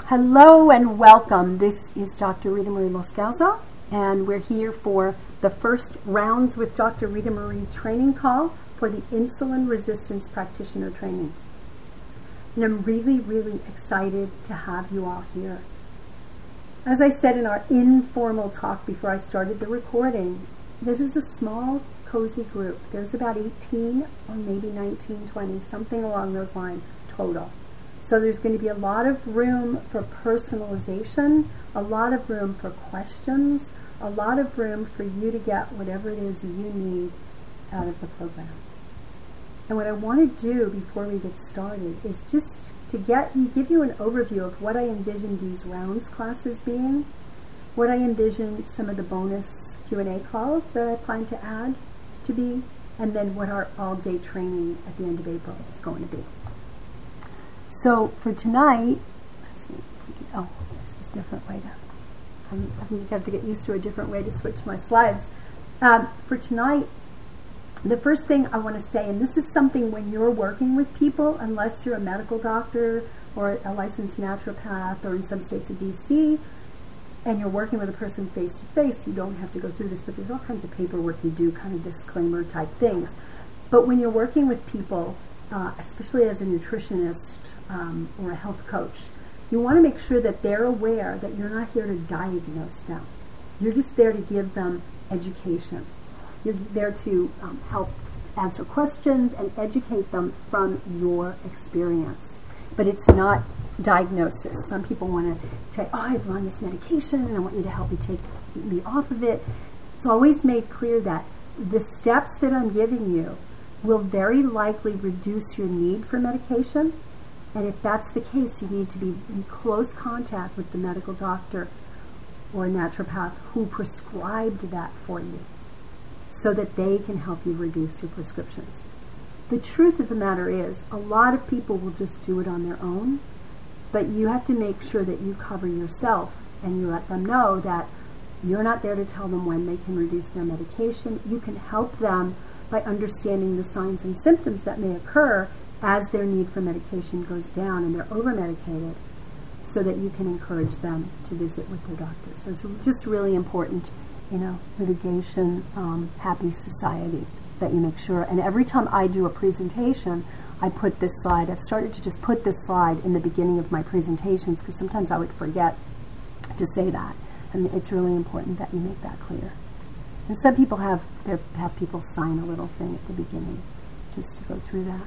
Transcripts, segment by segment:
Hello and welcome. This is Dr. Rita Marie Moscalzo, and we're here for the first Rounds with Dr. Rita Marie training call for the Insulin Resistance Practitioner Training. And I'm really excited to have you all here. As I said in our informal talk before I started the recording, this is a small, cozy group. There's about 18 or maybe 19, 20, something along those lines total. So there's going to be a lot of room for personalization, a lot of room for questions, a lot of room for you to get whatever it is you need out of the program. And what I want to do before we get started is just to give you an overview of what I envision these rounds classes being, what I envision some of the bonus Q&A calls that I plan to add to be, and then what our all-day training at the end of April is going to be. So for tonight, let's see, oh, this is a different way to, I think I have to get used to a different way to switch my slides. For tonight, the first thing I want to say, and this is something when you're working with people, unless you're a medical doctor or a licensed naturopath or in some states a DC, and you're working with a person face to face, you don't have to go through this, but there's all kinds of paperwork you do, kind of disclaimer type things. But when you're working with people, especially as a nutritionist or a health coach, you want to make sure that they're aware that you're not here to diagnose them. You're just there to give them education. You're there to help answer questions and educate them from your experience. But it's not diagnosis. Some people want to say, oh, I'm on this medication and I want you to help me take me off of it. It's always made clear that the steps that I'm giving you will very likely reduce your need for medication. And if that's the case, you need to be in close contact with the medical doctor or a naturopath who prescribed that for you so that they can help you reduce your prescriptions. The truth of the matter is, a lot of people will just do it on their own, but you have to make sure that you cover yourself and you let them know that you're not there to tell them when they can reduce their medication. You can help them by understanding the signs and symptoms that may occur as their need for medication goes down and they're over-medicated, so that you can encourage them to visit with their doctors. So it's just really important, litigation, happy society, that you make sure. And every time I do a presentation, I put this slide. I've started to just put this slide in the beginning of my presentations because sometimes I would forget to say that. And it's really important that you make that clear. And some people have people sign a little thing at the beginning just to go through that.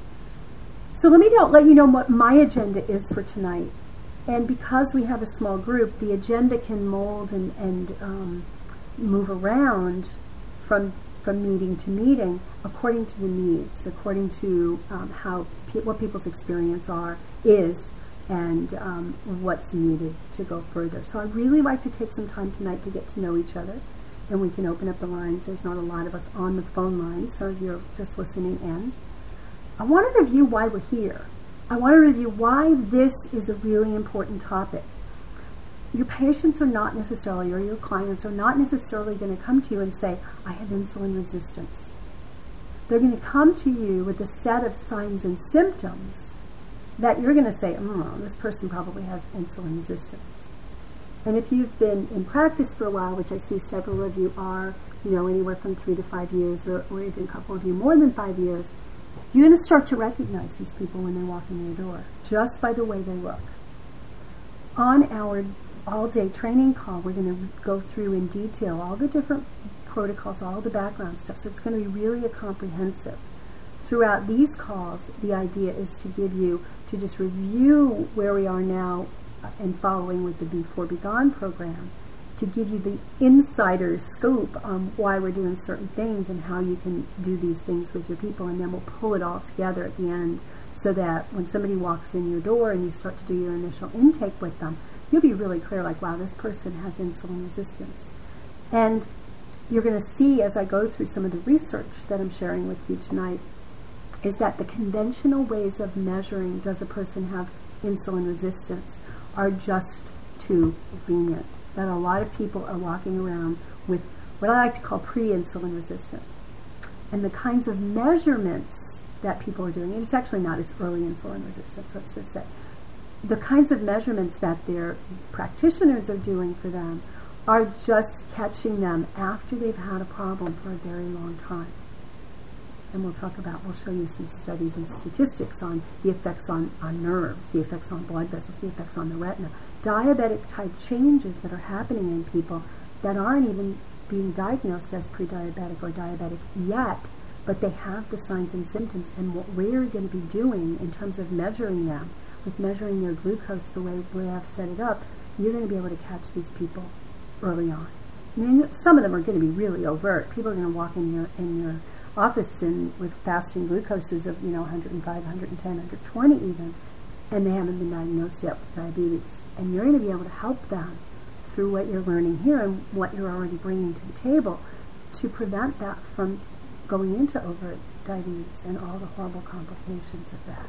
So let you know what my agenda is for tonight. And because we have a small group, the agenda can mold and move around from meeting to meeting according to the needs, according to what people's experience is, and what's needed to go further. So I really like to take some time tonight to get to know each other, and we can open up the lines. There's not a lot of us on the phone line, so you're just listening in. I want to review why we're here. I want to review why this is a really important topic. Your patients are not necessarily, or your clients are not necessarily going to come to you and say, I have insulin resistance. They're going to come to you with a set of signs and symptoms that you're going to say, this person probably has insulin resistance. And if you've been in practice for a while, which I see several of you are, anywhere from 3 to 5 years, or even a couple of you more than 5 years, you're going to start to recognize these people when they walk in your door, just by the way they look. On our all-day training call, we're going to go through in detail all the different protocols, all the background stuff, so it's going to be really comprehensive. Throughout these calls, the idea is to just review where we are now and following with the Before Be Gone program, to give you the insider's scoop on why we're doing certain things and how you can do these things with your people, and then we'll pull it all together at the end so that when somebody walks in your door and you start to do your initial intake with them, you'll be really clear, like, wow, this person has insulin resistance. And you're going to see, as I go through some of the research that I'm sharing with you tonight, is that the conventional ways of measuring does a person have insulin resistance are just too lenient. That a lot of people are walking around with what I like to call pre-insulin resistance. And the kinds of measurements that people are doing, and it's actually not, it's early insulin resistance, let's just say, the kinds of measurements that their practitioners are doing for them are just catching them after they've had a problem for a very long time. And we'll show you some studies and statistics on the effects on nerves, the effects on blood vessels, the effects on the retina. Diabetic type changes that are happening in people that aren't even being diagnosed as pre-diabetic or diabetic yet, but they have the signs and symptoms. And what we're going to be doing in terms of measuring them, with measuring their glucose the way I've set it up, you're going to be able to catch these people early on. I mean, some of them are going to be really overt. People are going to walk in your office with fasting glucoses of 105, 110, 120 even, and they haven't been diagnosed yet with diabetes. And you're going to be able to help them through what you're learning here and what you're already bringing to the table to prevent that from going into overt diabetes and all the horrible complications of that.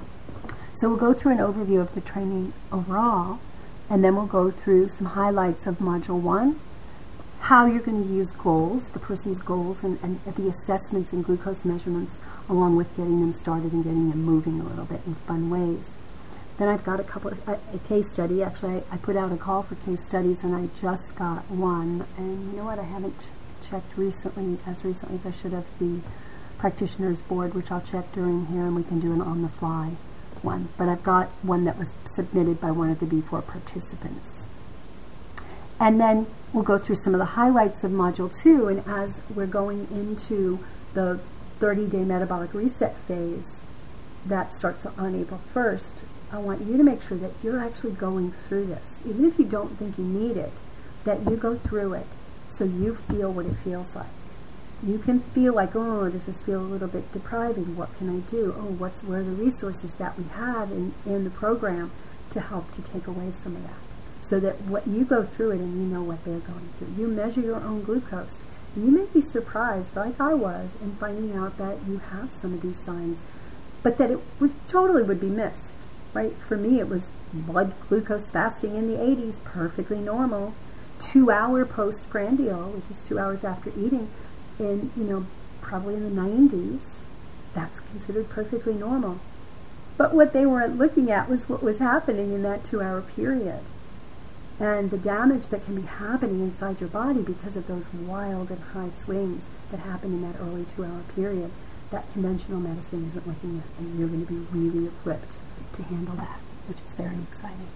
So we'll go through an overview of the training overall, and then we'll go through some highlights of Module 1, how you're going to use goals, the person's goals, and the assessments and glucose measurements, along with getting them started and getting them moving a little bit in fun ways. Then I've got a case study. Actually, I put out a call for case studies, and I just got one. And you know what? I haven't checked recently as I should have, the practitioners board, which I'll check during here, and we can do an on-the-fly one. But I've got one that was submitted by one of the B4 participants. And then we'll go through some of the highlights of Module 2, and as we're going into the 30-day metabolic reset phase that starts on April 1st, I want you to make sure that you're actually going through this. Even if you don't think you need it, that you go through it so you feel what it feels like. You can feel like, oh, does this feel a little bit depriving? What can I do? Oh, where are the resources that we have in the program to help to take away some of that? So that what you go through it and you know what they're going through. You measure your own glucose. And you may be surprised, like I was, in finding out that you have some of these signs, but that it totally would be missed. Right? For me, it was blood glucose fasting in the 80s, perfectly normal. 2-hour postprandial, which is 2 hours after eating, probably in the 90s. That's considered perfectly normal. But what they weren't looking at was what was happening in that 2-hour period. And the damage that can be happening inside your body because of those wild and high swings that happen in that early 2-hour period that conventional medicine isn't looking at. And you're going to be really equipped to handle that, which is very exciting.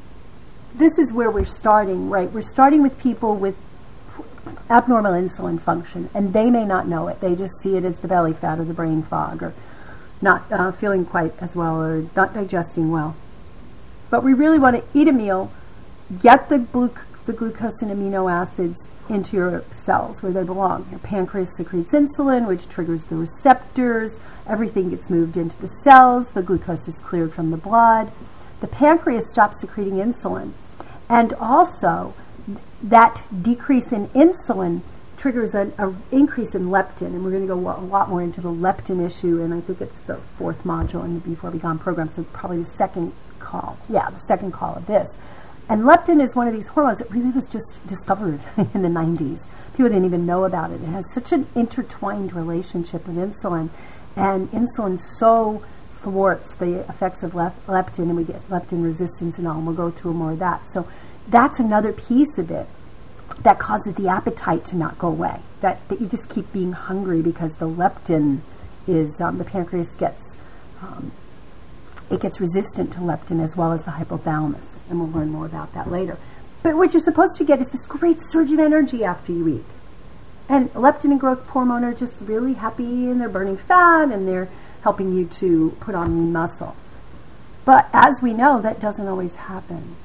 This is where we're starting, right? We're starting with people with abnormal insulin function, and they may not know it. They just see it as the belly fat or the brain fog, or not feeling quite as well, or not digesting well. But we really want to eat a meal, get the glucose and amino acids into your cells where they belong. Your pancreas secretes insulin, which triggers the receptors. Everything gets moved into the cells. The glucose is cleared from the blood. The pancreas stops secreting insulin. And also, that decrease in insulin triggers an increase in leptin. And we're going to go a lot more into the leptin issue, and I think it's the 4th module in the Before Be Gone program, so probably the second call. Yeah, the second call of this. And leptin is one of these hormones that really was just discovered in the 90s. People didn't even know about it. It has such an intertwined relationship with insulin, and insulin so thwarts the effects of leptin, and we get leptin resistance and all, and we'll go through more of that. So that's another piece of it that causes the appetite to not go away, that you just keep being hungry because the leptin is, the pancreas gets resistant to leptin as well as the hypothalamus, and we'll learn more about that later. But what you're supposed to get is this great surge of energy after you eat. And leptin and growth hormone are just really happy, and they're burning fat, and they're helping you to put on lean muscle. But as we know, that doesn't always happen.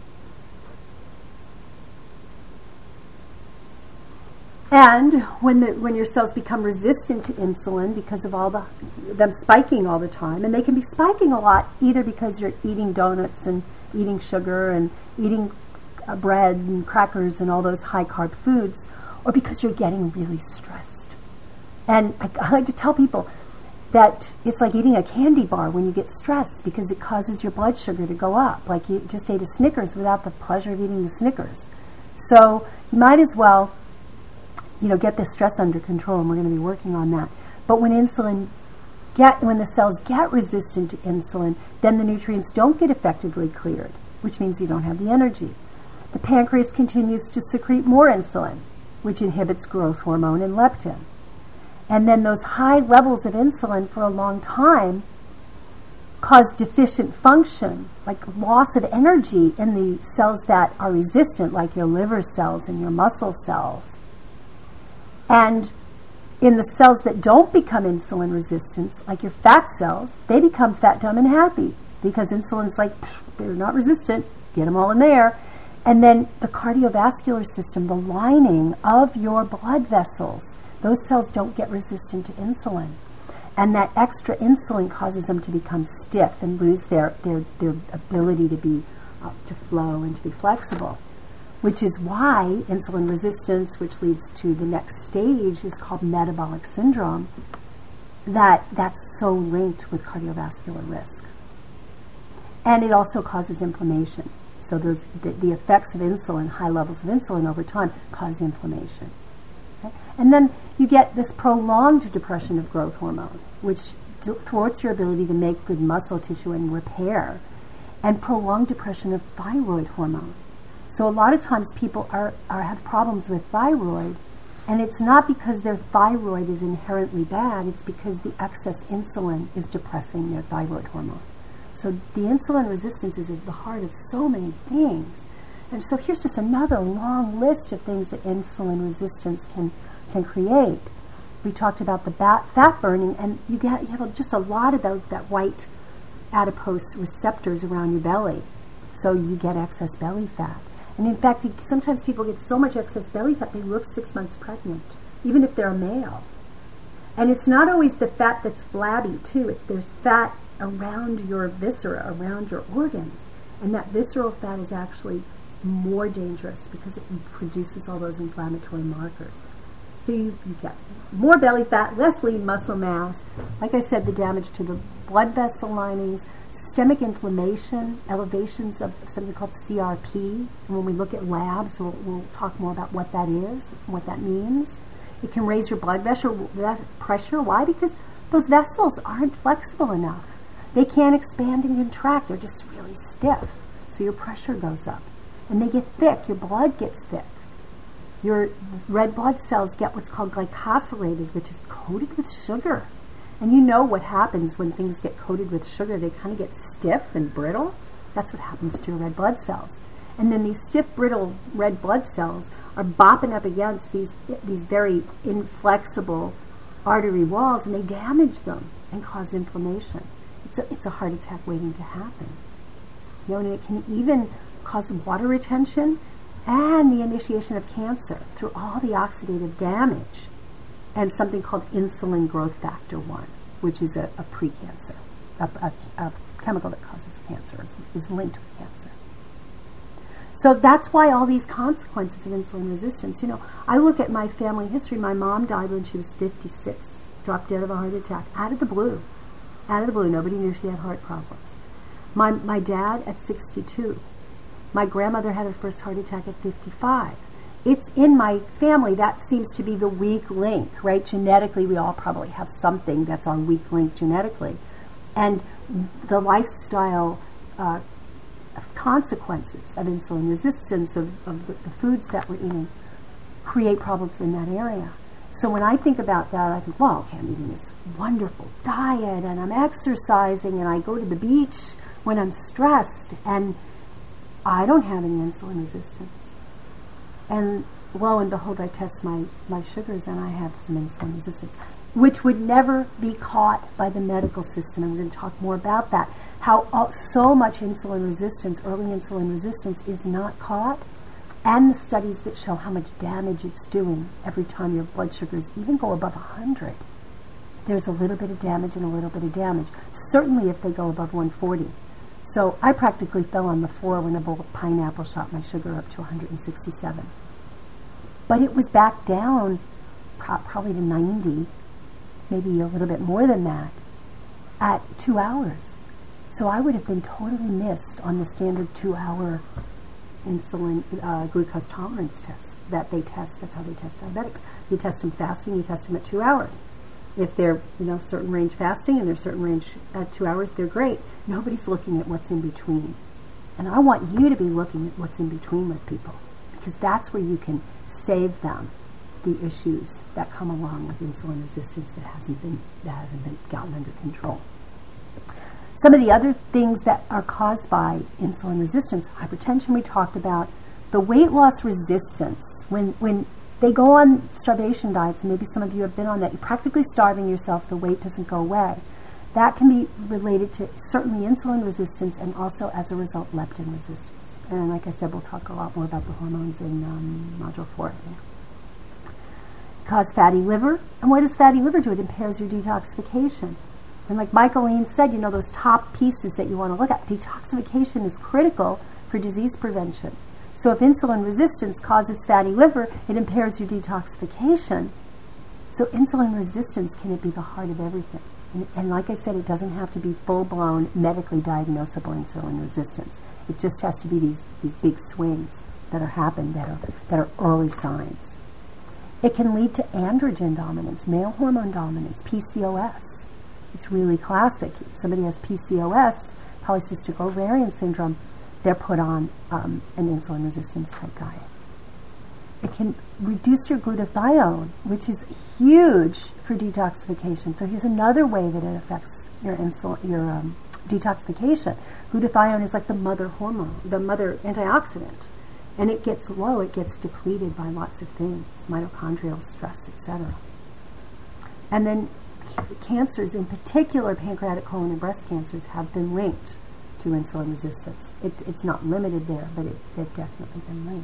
And when your cells become resistant to insulin because of all them spiking all the time, and they can be spiking a lot either because you're eating donuts and eating sugar and eating bread and crackers and all those high-carb foods, or because you're getting really stressed. And I like to tell people that it's like eating a candy bar when you get stressed, because it causes your blood sugar to go up, like you just ate a Snickers without the pleasure of eating the Snickers. So you might as well get the stress under control, and we're going to be working on that. But when insulin when the cells get resistant to insulin, then the nutrients don't get effectively cleared, which means you don't have the energy. The pancreas continues to secrete more insulin, which inhibits growth hormone and leptin. And then those high levels of insulin for a long time cause deficient function, like loss of energy in the cells that are resistant, like your liver cells and your muscle cells. And in the cells that don't become insulin resistant, like your fat cells, they become fat, dumb, and happy because insulin's like, they're not resistant, get them all in there. And then the cardiovascular system, the lining of your blood vessels, those cells don't get resistant to insulin. And that extra insulin causes them to become stiff and lose their ability to flow and to be flexible, which is why insulin resistance, which leads to the next stage, is called metabolic syndrome, that's so linked with cardiovascular risk. And it also causes inflammation. So the effects of insulin, high levels of insulin over time, cause inflammation. Okay? And then you get this prolonged depression of growth hormone, which thwarts your ability to make good muscle tissue and repair, and prolonged depression of thyroid hormone. So a lot of times people have problems with thyroid, and it's not because their thyroid is inherently bad, it's because the excess insulin is depressing their thyroid hormone. So the insulin resistance is at the heart of so many things. And so here's just another long list of things that insulin resistance can create. We talked about the fat burning, and you have just a lot of that white adipose receptors around your belly. So you get excess belly fat. And in fact, sometimes people get so much excess belly fat, they look 6 months pregnant, even if they're a male. And it's not always the fat that's flabby, too. There's fat around your viscera, around your organs. And that visceral fat is actually more dangerous because it produces all those inflammatory markers. So you get more belly fat, less lean muscle mass. Like I said, the damage to the blood vessel linings, systemic inflammation, elevations of something called CRP. And when we look at labs, we'll talk more about what that is and what that means. It can raise your blood pressure. Why? Because those vessels aren't flexible enough. They can't expand and contract. They're just really stiff. So your pressure goes up. And they get thick. Your blood gets thick. Your red blood cells get what's called glycosylated, which is coated with sugar. And you know what happens when things get coated with sugar. They kind of get stiff and brittle. That's what happens to your red blood cells. And then these stiff, brittle red blood cells are bopping up against these very inflexible artery walls, and they damage them and cause inflammation. It's a heart attack waiting to happen. You know, and it can even cause water retention and the initiation of cancer through all the oxidative damage, and something called insulin growth factor 1, which is a precancer, a chemical that causes cancer, is linked with cancer. So that's why all these consequences of insulin resistance. You know, I look at my family history. My mom died when she was 56, dropped dead of a heart attack, out of the blue. Out of the blue, nobody knew she had heart problems. My dad at 62. My grandmother had her first heart attack at 55. It's in my family. That seems to be the weak link, right? Genetically, we all probably have something that's our weak link genetically. And the lifestyle consequences of insulin resistance, of the foods that we're eating, create problems in that area. So when I think about that, I think, well, okay, I'm eating this wonderful diet, and I'm exercising, and I go to the beach when I'm stressed, and I don't have any insulin resistance. And lo and behold, I test my sugars, and I have some insulin resistance, which would never be caught by the medical system. And we're going to talk more about that, how so much insulin resistance, early insulin resistance, is not caught, and the studies that show how much damage it's doing every time your blood sugars even go above 100. There's a little bit of damage and a little bit of damage, certainly if they go above 140. So I practically fell on the floor when a bowl of pineapple shot my sugar up to 167. But it was back down probably to 90, maybe a little bit more than that, at 2 hours. So I would have been totally missed on the standard 2-hour insulin glucose tolerance test that they test. That's how they test diabetics. You test them fasting, you test them at 2 hours. If they're, certain range fasting and they're certain range at 2 hours, they're great. Nobody's looking at what's in between. And I want you to be looking at what's in between with people, because that's where you can save them the issues that come along with insulin resistance that hasn't been gotten under control. Some of the other things that are caused by insulin resistance, hypertension we talked about, the weight loss resistance, when they go on starvation diets, and maybe some of you have been on that, you're practically starving yourself, the weight doesn't go away. That can be related to certainly insulin resistance and also as a result leptin resistance. And like I said, we'll talk a lot more about the hormones in Module 4. Cause fatty liver. And what does fatty liver do? It impairs your detoxification. And like Michaeline said, those top pieces that you want to look at, detoxification is critical for disease prevention. So if insulin resistance causes fatty liver, it impairs your detoxification. So insulin resistance can be the heart of everything. And like I said, it doesn't have to be full-blown medically diagnosable insulin resistance. It just has to be these big swings that are happening that are early signs. It can lead to androgen dominance, male hormone dominance, PCOS. It's really classic. If somebody has PCOS, polycystic ovarian syndrome, they're put on an insulin resistance type diet. It can reduce your glutathione, which is huge for detoxification. So here's another way that it affects your detoxification. Glutathione is like the mother hormone, the mother antioxidant. And it gets low, it gets depleted by lots of things, mitochondrial stress, etc. And then cancers, in particular pancreatic, colon, and breast cancers, have been linked to insulin resistance. It's not limited there, but they've definitely been linked.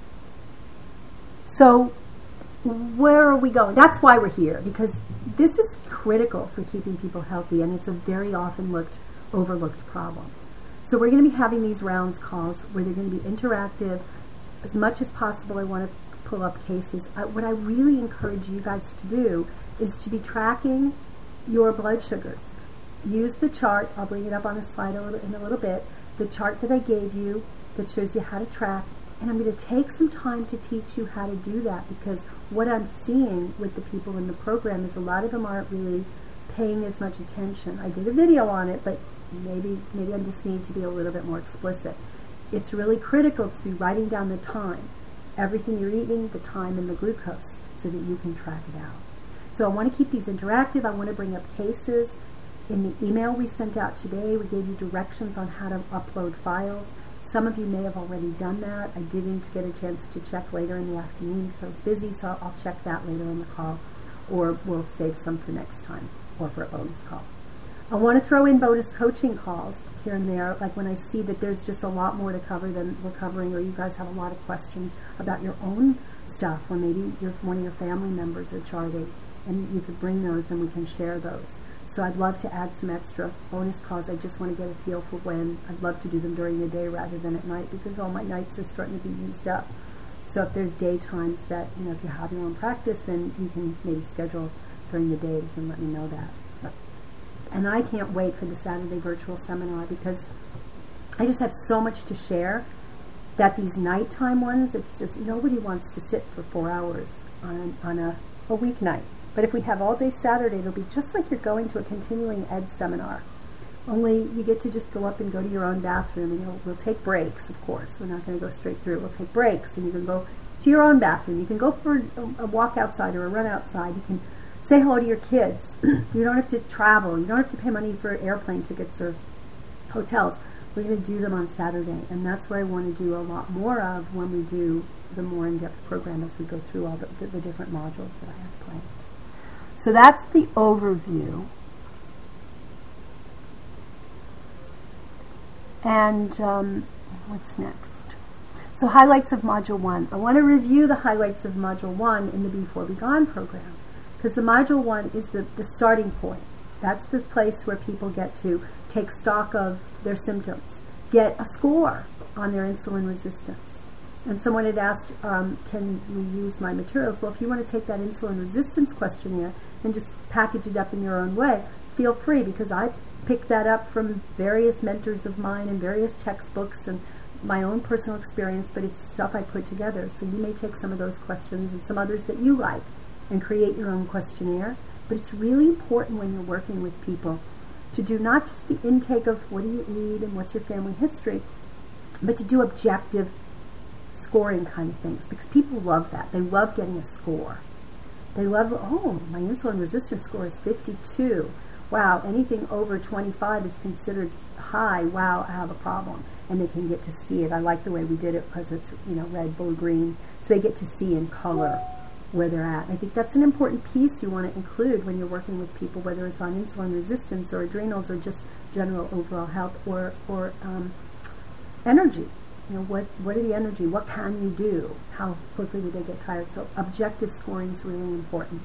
So where are we going? That's why we're here, because this is critical for keeping people healthy, and it's a very often overlooked problem. So we're going to be having these rounds calls where they're going to be interactive. As much as possible, I want to pull up cases. What I really encourage you guys to do is to be tracking your blood sugars. Use the chart. I'll bring it up on a slide in a little bit. The chart that I gave you that shows you how to track. And I'm going to take some time to teach you how to do that, because what I'm seeing with the people in the program is a lot of them aren't really paying as much attention. I did a video on it, but maybe I just need to be a little bit more explicit. It's really critical to be writing down the time, everything you're eating, the time, and the glucose, so that you can track it out. So I want to keep these interactive. I want to bring up cases. In the email we sent out today, we gave you directions on how to upload files. Some of you may have already done that. I didn't get a chance to check later in the afternoon because I was busy, so I'll check that later in the call, or we'll save some for next time or for a bonus call. I want to throw in bonus coaching calls here and there, like when I see that there's just a lot more to cover than we're covering, or you guys have a lot of questions about your own stuff, or maybe one of your family members are charting, and you could bring those and we can share those. So I'd love to add some extra bonus calls. I just want to get a feel for when. I'd love to do them during the day rather than at night, because all my nights are starting to be used up. So if there's day times that, if you have your own practice, then you can maybe schedule during the days and let me know that. And I can't wait for the Saturday virtual seminar, because I just have so much to share that these nighttime ones, it's just nobody wants to sit for 4 hours on a weeknight. But if we have all day Saturday, it'll be just like you're going to a continuing ed seminar. Only you get to just go up and go to your own bathroom, and we'll take breaks, of course. We're not going to go straight through. We'll take breaks, and you can go to your own bathroom. You can go for a walk outside or a run outside. You can say hello to your kids. You don't have to travel. You don't have to pay money for airplane tickets or hotels. We're going to do them on Saturday, and that's what I want to do a lot more of when we do the more in-depth program as we go through all the different modules that I have planned. So that's the overview. And what's next? So highlights of Module 1. I want to review the highlights of Module 1 in the Before We Gone program, because the Module 1 is the starting point. That's the place where people get to take stock of their symptoms, get a score on their insulin resistance. And someone had asked, can we use my materials? Well, if you want to take that insulin resistance questionnaire and just package it up in your own way, feel free, because I picked that up from various mentors of mine and various textbooks and my own personal experience, but it's stuff I put together. So you may take some of those questions and some others that you like and create your own questionnaire But it's really important when you're working with people to do not just the intake of what do you eat and what's your family history, but to do objective scoring kind of things, because people love that. They love getting a score. They love, oh, my insulin resistance score is 52. Wow, anything over 25 is considered high. Wow, I have a problem. And they can get to see it. I like the way we did it because it's, red, blue, green. So they get to see in color where they're at. I think that's an important piece you want to include when you're working with people, whether it's on insulin resistance or adrenals or just general overall health or energy. What are the energy? What can you do? How quickly do they get tired? So objective scoring is really important.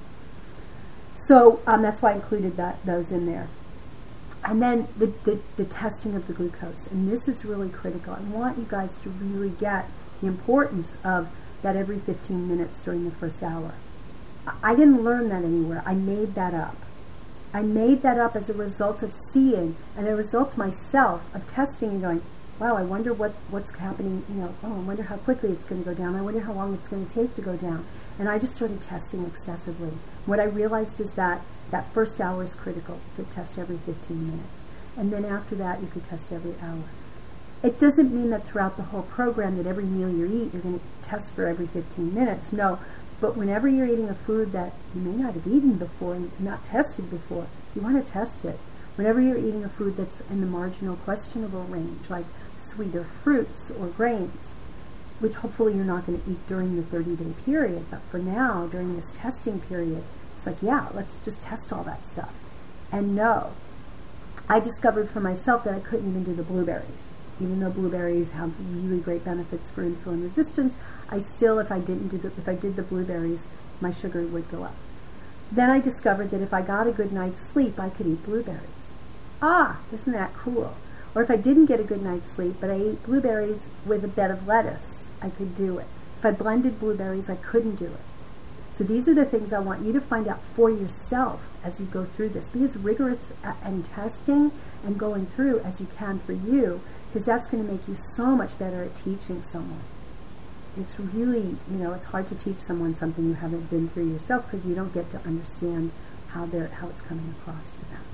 So that's why I included those in there. And then the testing of the glucose. And this is really critical. I want you guys to really get the importance of that every 15 minutes during the first hour. I didn't learn that anywhere. I made that up. I made that up as a result of seeing and a result myself of testing and going, wow, I wonder what's happening, I wonder how quickly it's going to go down. I wonder how long it's going to take to go down. And I just started testing excessively. What I realized is that first hour is critical to test every 15 minutes. And then after that, you could test every hour. It doesn't mean that throughout the whole program that every meal you eat, you're going to test for every 15 minutes. No, but whenever you're eating a food that you may not have eaten before and not tested before, you want to test it. Whenever you're eating a food that's in the marginal questionable range, like sweeter fruits or grains, which hopefully you're not going to eat during the 30-day period, but for now, during this testing period, it's like, yeah, let's just test all that stuff. And no, I discovered for myself that I couldn't even do the blueberries. Even though blueberries have really great benefits for insulin resistance, I still, if I did the blueberries, my sugar would go up. Then I discovered that if I got a good night's sleep, I could eat blueberries. Ah, isn't that cool? Or if I didn't get a good night's sleep, but I ate blueberries with a bed of lettuce, I could do it. If I blended blueberries, I couldn't do it. So these are the things I want you to find out for yourself as you go through this. Be as rigorous and testing and going through as you can for you, because that's going to make you so much better at teaching someone. It's really, it's hard to teach someone something you haven't been through yourself because you don't get to understand how it's coming across to them.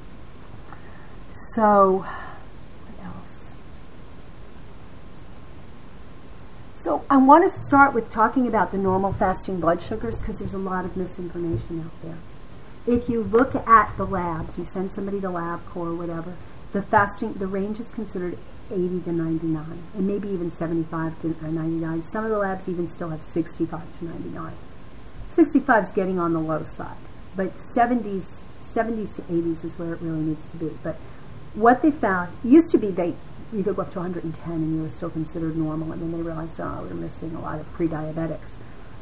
So, what else? So I want to start with talking about the normal fasting blood sugars because there's a lot of misinformation out there. If you look at the labs, you send somebody to LabCorp or whatever, the range is considered 80 to 99, and maybe even 75 to 99. Some of the labs even still have 65 to 99. 65 is getting on the low side, but 70s to 80s is where it really needs to be. But what they found, used to be you could go up to 110 and you were still considered normal, and then they realized, oh, we're missing a lot of pre-diabetics.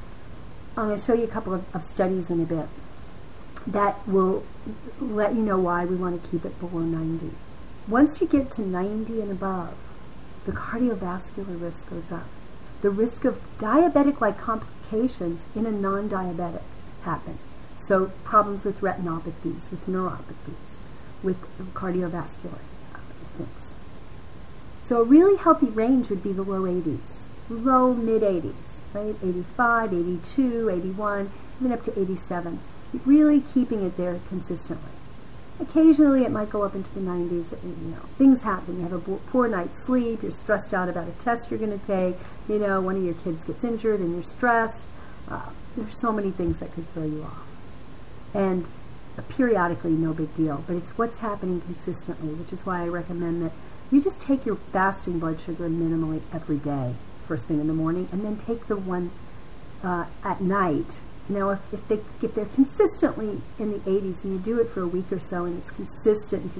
I'm going to show you a couple of studies in a bit that will let you know why we want to keep it below 90. Once you get to 90 and above, the cardiovascular risk goes up. The risk of diabetic-like complications in a non-diabetic happen. So problems with retinopathies, with neuropathies, with cardiovascular things. So a really healthy range would be the low 80s, low mid-80s, right? 85, 82, 81, even up to 87. Really keeping it there consistently. Occasionally it might go up into the 90s. Things happen. You have a poor night's sleep, you're stressed out about a test you're going to take, one of your kids gets injured and you're stressed. There's so many things that could throw you off. And periodically, no big deal, but it's what's happening consistently, which is why I recommend that you just take your fasting blood sugar minimally every day, first thing in the morning, and then take the one at night. If they're consistently in the 80s and you do it for a week or so and it's consistent,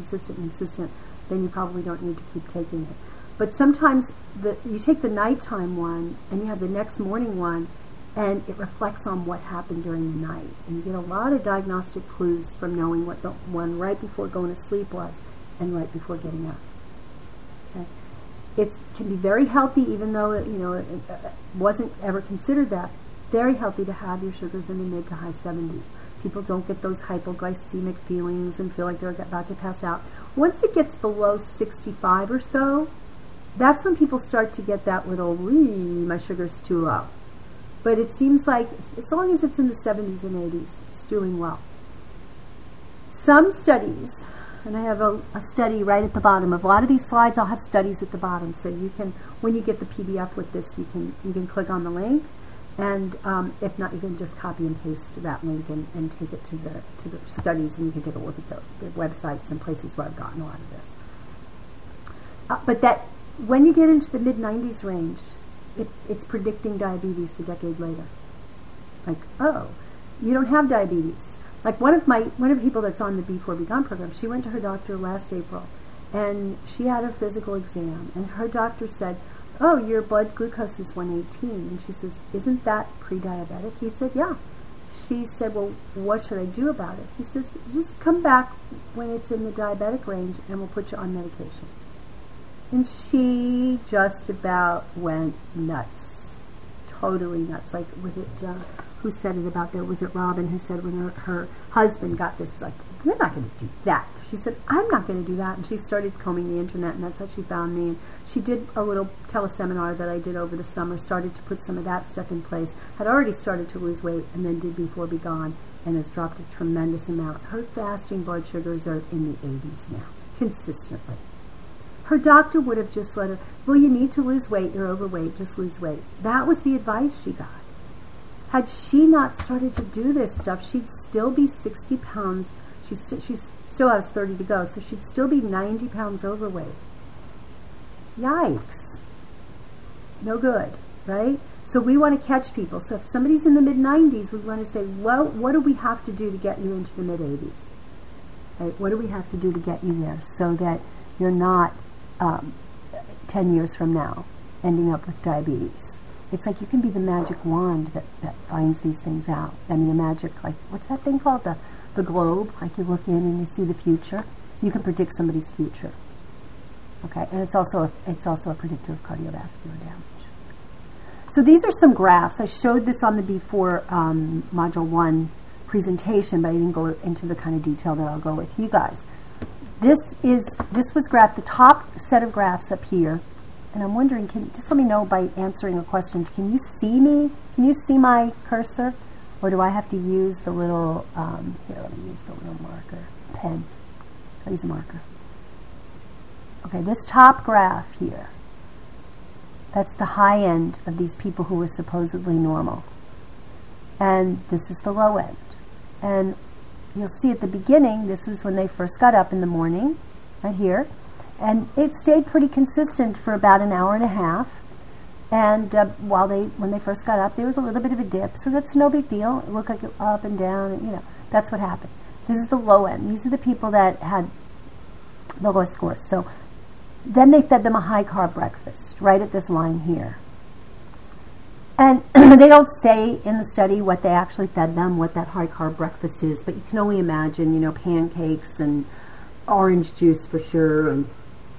then you probably don't need to keep taking it. But sometimes you take the nighttime one and you have the next morning one, and it reflects on what happened during the night. And you get a lot of diagnostic clues from knowing what the one right before going to sleep was and right before getting up. Okay? It can be very healthy, even though it wasn't ever considered that. Very healthy to have your sugars in the mid to high 70s. People don't get those hypoglycemic feelings and feel like they're about to pass out. Once it gets below 65 or so, that's when people start to get that little, my sugar's too low. But it seems like as long as it's in the 70s and 80s, it's doing well. Some studies, and I have a study right at the bottom. Of a lot of these slides, I'll have studies at the bottom, so you can, when you get the PDF with this, you can click on the link, and if not, you can just copy and paste that link and take it to the studies, and you can take a look at the websites and places where I've gotten a lot of this. But that when you get into the mid-90s range, it's predicting diabetes a decade later. Like, oh, you don't have diabetes. Like one of the people that's on the Before Be Gone program, she went to her doctor last April, and she had a physical exam, and her doctor said, oh, your blood glucose is 118. And she says, isn't that pre-diabetic? He said, yeah. She said, well, what should I do about it? He says, just come back when it's in the diabetic range, and we'll put you on medication. And she just about went nuts. Totally nuts. Like, was it, who said it about there? Was it Robin who said when her husband got this, like, you're not going to do that. She said, I'm not going to do that. And she started combing the internet, and that's how she found me. And she did a little teleseminar that I did over the summer, started to put some of that stuff in place, had already started to lose weight, and then did Before Be Gone, and has dropped a tremendous amount. Her fasting blood sugars are in the 80s now, consistently. Her doctor would have just let her, well, you need to lose weight, you're overweight, just lose weight. That was the advice she got. Had she not started to do this stuff, she'd still be 60 pounds. She still has 30 to go, so she'd still be 90 pounds overweight. Yikes. No good, right? So we want to catch people. So if somebody's in the mid-90s, we want to say, well, what do we have to do to get you into the mid-80s? Right? What do we have to do to get you there so that you're not 10 years from now ending up with diabetes? It's like you can be the magic wand that finds these things out. I mean, the magic, like, what's that thing called? The globe. Like you look in and you see the future. You can predict somebody's future. Okay, and it's also a predictor of cardiovascular damage. So these are some graphs. I showed this on the Before Module 1 presentation, but I didn't go into the kind of detail that I'll go with you guys. This was graphed, the top set of graphs up here, and I'm wondering, just let me know by answering a question, can you see me? Can you see my cursor? Or do I have to use the little, here, let me use the little marker, pen. I'll use a marker. Okay, this top graph here, that's the high end of these people who were supposedly normal. And this is the low end. And you'll see at the beginning, this was when they first got up in the morning, right here. And it stayed pretty consistent for about an hour and a half. And when they first got up, there was a little bit of a dip, so that's no big deal. It looked like it up and down, and, you know, that's what happened. This is the low end. These are the people that had the lowest scores. So then they fed them a high-carb breakfast, right at this line here. And they don't say in the study what they actually fed them, what that high-carb breakfast is, but you can only imagine, you know, pancakes and orange juice for sure, and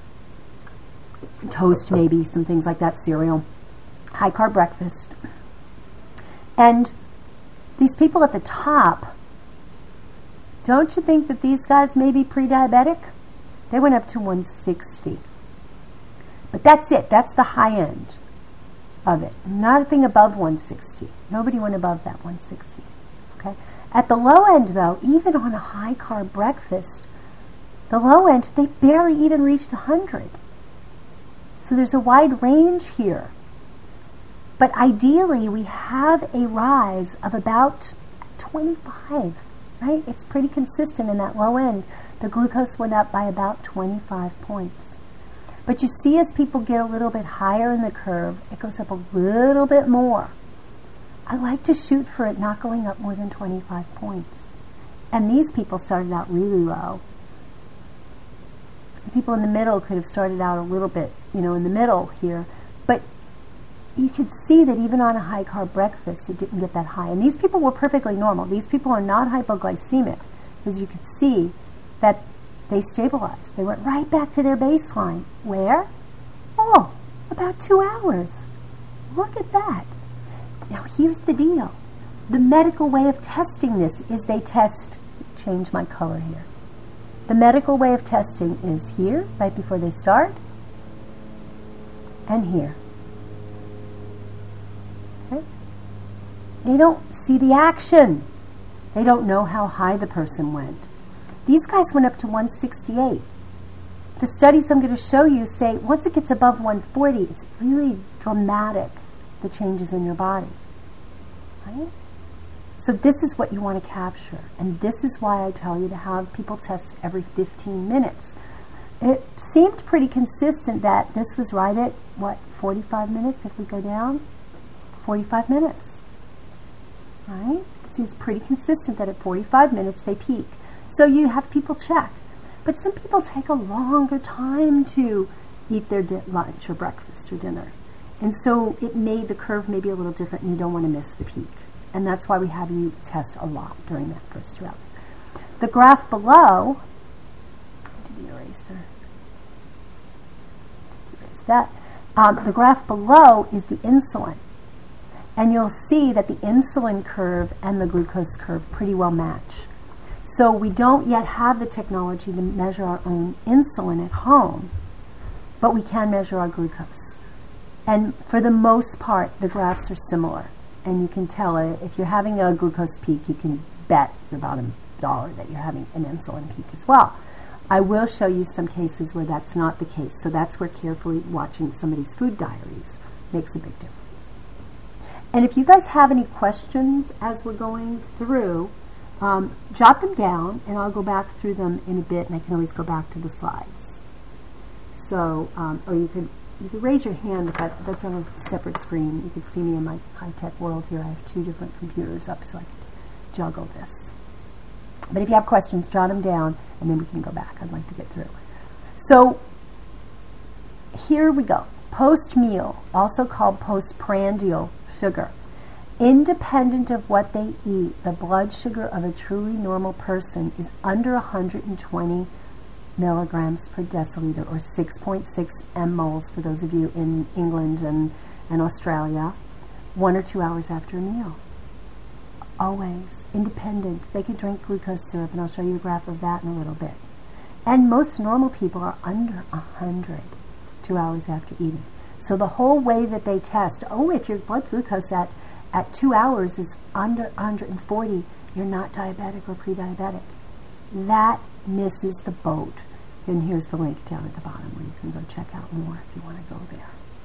toast maybe, some things like that, cereal. High-carb breakfast. And these people at the top, don't you think that these guys may be pre-diabetic? They went up to 160. But that's it. That's the high end of it. Nothing above 160. Nobody went above that 160. Okay. At the low end, though, even on a high-carb breakfast, the low end, they barely even reached 100. So there's a wide range here. But ideally, we have a rise of about 25, right? It's pretty consistent in that low end. The glucose went up by about 25 points. But you see, as people get a little bit higher in the curve, it goes up a little bit more. I like to shoot for it not going up more than 25 points. And these people started out really low. The people in the middle could have started out a little bit, you know, in the middle here. But you could see that even on a high-carb breakfast, it didn't get that high. And these people were perfectly normal. These people are not hypoglycemic, because you could see that they stabilized. They went right back to their baseline. Where? Oh, about 2 hours. Look at that. Now, here's the deal. The medical way of testing this is they test, change my color here. The medical way of testing is here, right before they start, and here. Okay? They don't see the action. They don't know how high the person went. These guys went up to 168. The studies I'm going to show you say once it gets above 140, it's really dramatic, the changes in your body. Right? So this is what you want to capture. And this is why I tell you to have people test every 15 minutes. It seemed pretty consistent that this was right at, 45 minutes if we go down? 45 minutes. Right? It seems pretty consistent that at 45 minutes they peak. So you have people check. But some people take a longer time to eat their lunch or breakfast or dinner. And so it made the curve maybe a little different, and you don't want to miss the peak. And that's why we have you test a lot during that first 2 hours. The graph below, do the eraser. Just erase that. The graph below is the insulin. And you'll see that the insulin curve and the glucose curve pretty well match. So we don't yet have the technology to measure our own insulin at home, but we can measure our glucose. And for the most part, the graphs are similar. And you can tell if you're having a glucose peak, you can bet your bottom dollar that you're having an insulin peak as well. I will show you some cases where that's not the case. So that's where carefully watching somebody's food diaries makes a big difference. And if you guys have any questions as we're going through, jot them down, and I'll go back through them in a bit, and I can always go back to the slides. So, or you could raise your hand if that's on a separate screen. You can see me in my high-tech world here. I have 2 different computers up so I can juggle this. But if you have questions, jot them down, and then we can go back. I'd like to get through. So, here we go. Post-meal, also called postprandial sugar. Independent of what they eat, the blood sugar of a truly normal person is under 120 milligrams per deciliter, or 6.6 mmols for those of you in England and Australia, 1 or 2 hours after a meal. Always. Independent. They could drink glucose syrup, and I'll show you a graph of that in a little bit. And most normal people are under 100 2 hours after eating. So the whole way that they test, if your blood glucose at 2 hours is under 140, you're not diabetic or pre-diabetic. That misses the boat. And here's the link down at the bottom where you can go check out more if you want to go there.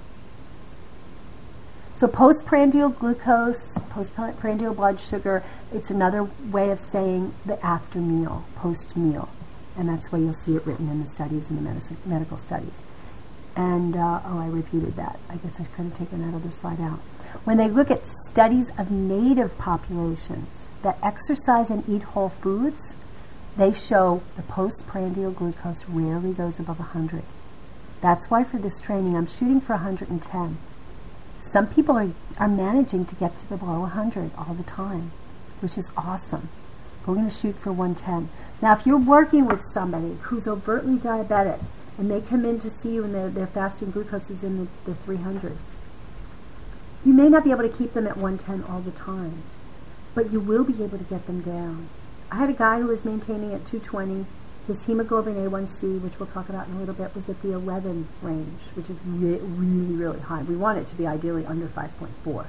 So postprandial glucose, postprandial blood sugar, it's another way of saying the after meal, post-meal. And that's why you'll see it written in the studies, in the medical studies. And, I repeated that. I guess I could have taken that other slide out. When they look at studies of native populations that exercise and eat whole foods, they show the postprandial glucose rarely goes above 100. That's why for this training, I'm shooting for 110. Some people are managing to get to the below 100 all the time, which is awesome. We're going to shoot for 110. Now, if you're working with somebody who's overtly diabetic, and they come in to see you and their fasting glucose is in the 300s, you may not be able to keep them at 110 all the time, but you will be able to get them down. I had a guy who was maintaining at 220. His hemoglobin A1C, which we'll talk about in a little bit, was at the 11 range, which is really, really high. We want it to be ideally under 5.4.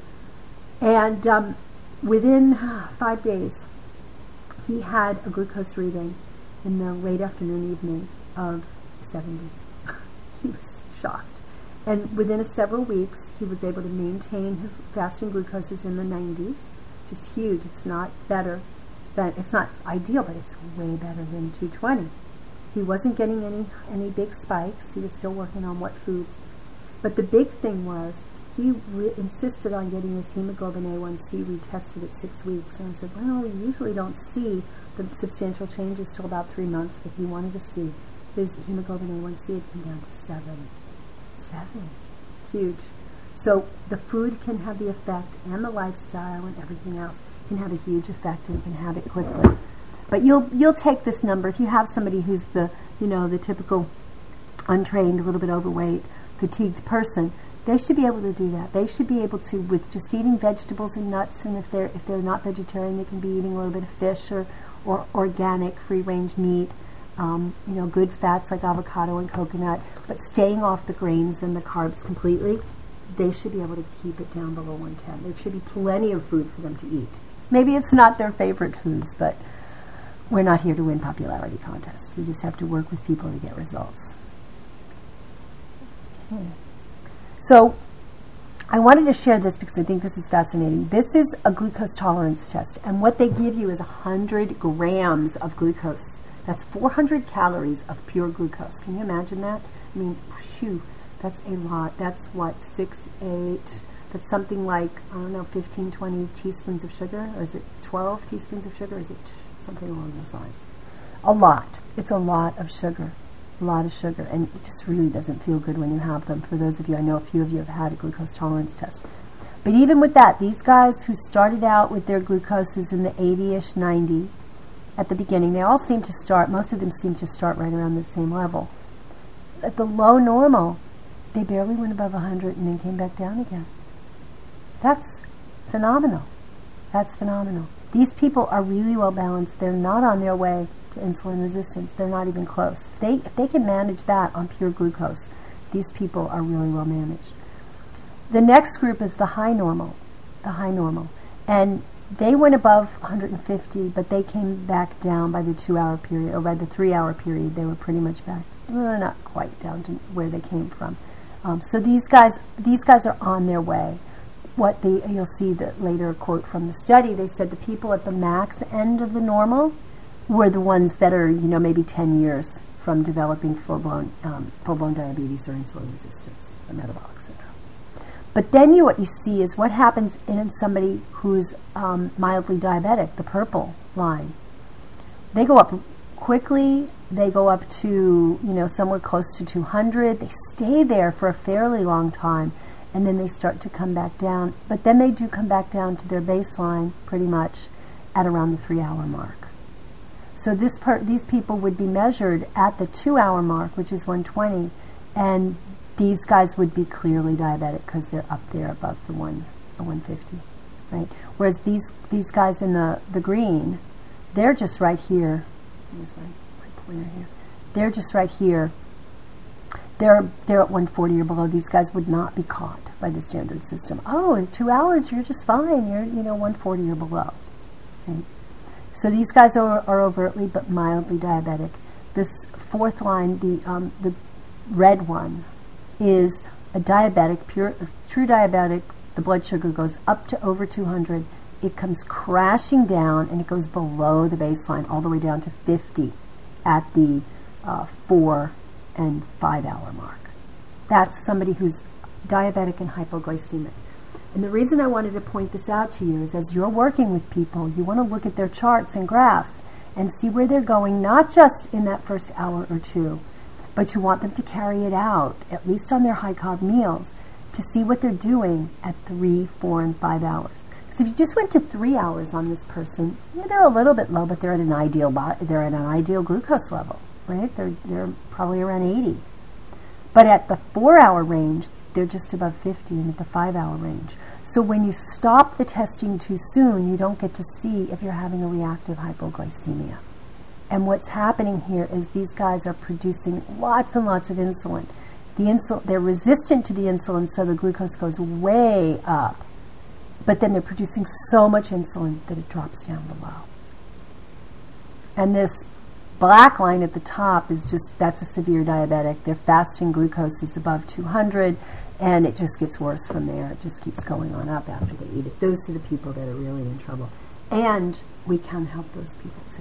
And within 5 days, he had a glucose reading in the late afternoon, evening of 70. He was shocked. And within several weeks, he was able to maintain his fasting glucoses in the 90s, which is huge. It's not better than, it's not ideal, but it's way better than 220. He wasn't getting any big spikes. He was still working on what foods. But the big thing was, he insisted on getting his hemoglobin A1C retested at 6 weeks. And I said, well, we usually don't see the substantial changes till about 3 months, but he wanted to see. His hemoglobin A1C had come down to 7. 7. Huge. So the food can have the effect, and the lifestyle and everything else can have a huge effect, and can have it quickly. But you'll take this number. If you have somebody who's the typical untrained, a little bit overweight, fatigued person, they should be able to do that. They should be able to, with just eating vegetables and nuts, and if they're not vegetarian, they can be eating a little bit of fish or organic, free-range meat. Good fats like avocado and coconut, but staying off the grains and the carbs completely, they should be able to keep it down below 110. There should be plenty of food for them to eat. Maybe it's not their favorite foods, but we're not here to win popularity contests. We just have to work with people to get results. Okay. So I wanted to share this because I think this is fascinating. This is a glucose tolerance test, and what they give you is 100 grams of glucose. That's 400 calories of pure glucose. Can you imagine that? I mean, phew, that's a lot. That's what, 6, 8, that's something like, I don't know, 15, 20 teaspoons of sugar? Or is it 12 teaspoons of sugar? Or is it something along those lines? A lot. It's a lot of sugar. A lot of sugar, and it just really doesn't feel good when you have them. For those of you, I know a few of you have had a glucose tolerance test. But even with that, these guys who started out with their glucoses in the 80-ish, 90 at the beginning, they all seem to start, most of them seem to start right around the same level. At the low normal, they barely went above 100 and then came back down again. That's phenomenal. That's phenomenal. These people are really well balanced. They're not on their way to insulin resistance. They're not even close. If they can manage that on pure glucose, these people are really well managed. The next group is the high normal. The high normal. And they went above 150, but they came back down by the 2-hour period, or by the 3-hour period. They were pretty much back, not quite down to where they came from. So these guys are on their way. You'll see the later quote from the study. They said the people at the max end of the normal were the ones that are, maybe 10 years from developing full-blown diabetes or insulin resistance, or metabolic syndrome. But then what you see is what happens in somebody who's mildly diabetic, the purple line. They go up quickly. They go up to, somewhere close to 200. They stay there for a fairly long time, and then they start to come back down. But then they do come back down to their baseline pretty much at around the 3-hour mark. So these people would be measured at the 2-hour mark, which is 120, and these guys would be clearly diabetic because they're up there above the 150, right? Whereas these guys in the green, they're just right here. Here's my pointer here. They're just right here. They're at 140 or below. These guys would not be caught by the standard system. Oh, in 2 hours you're just fine. You're 140 or below. Right? So these guys are overtly but mildly diabetic. This fourth line, the red one, is a diabetic, true diabetic. The blood sugar goes up to over 200. It comes crashing down, and it goes below the baseline, all the way down to 50 at the 4 and 5-hour mark. That's somebody who's diabetic and hypoglycemic. And the reason I wanted to point this out to you is as you're working with people, you want to look at their charts and graphs and see where they're going, not just in that first hour or two, but you want them to carry it out, at least on their high-carb meals, to see what they're doing at 3, 4, and 5 hours. So if you just went to 3 hours on this person, they're a little bit low, but they're at an ideal glucose level, right? They're probably around 80. But at the 4-hour range, they're just above 50, and at the 5-hour range. So when you stop the testing too soon, you don't get to see if you're having a reactive hypoglycemia. And what's happening here is these guys are producing lots and lots of insulin. They're resistant to the insulin, so the glucose goes way up. But then they're producing so much insulin that it drops down below. And this black line at the top is that's a severe diabetic. Their fasting glucose is above 200, and it just gets worse from there. It just keeps going on up after they eat it. Those are the people that are really in trouble. And we can help those people too.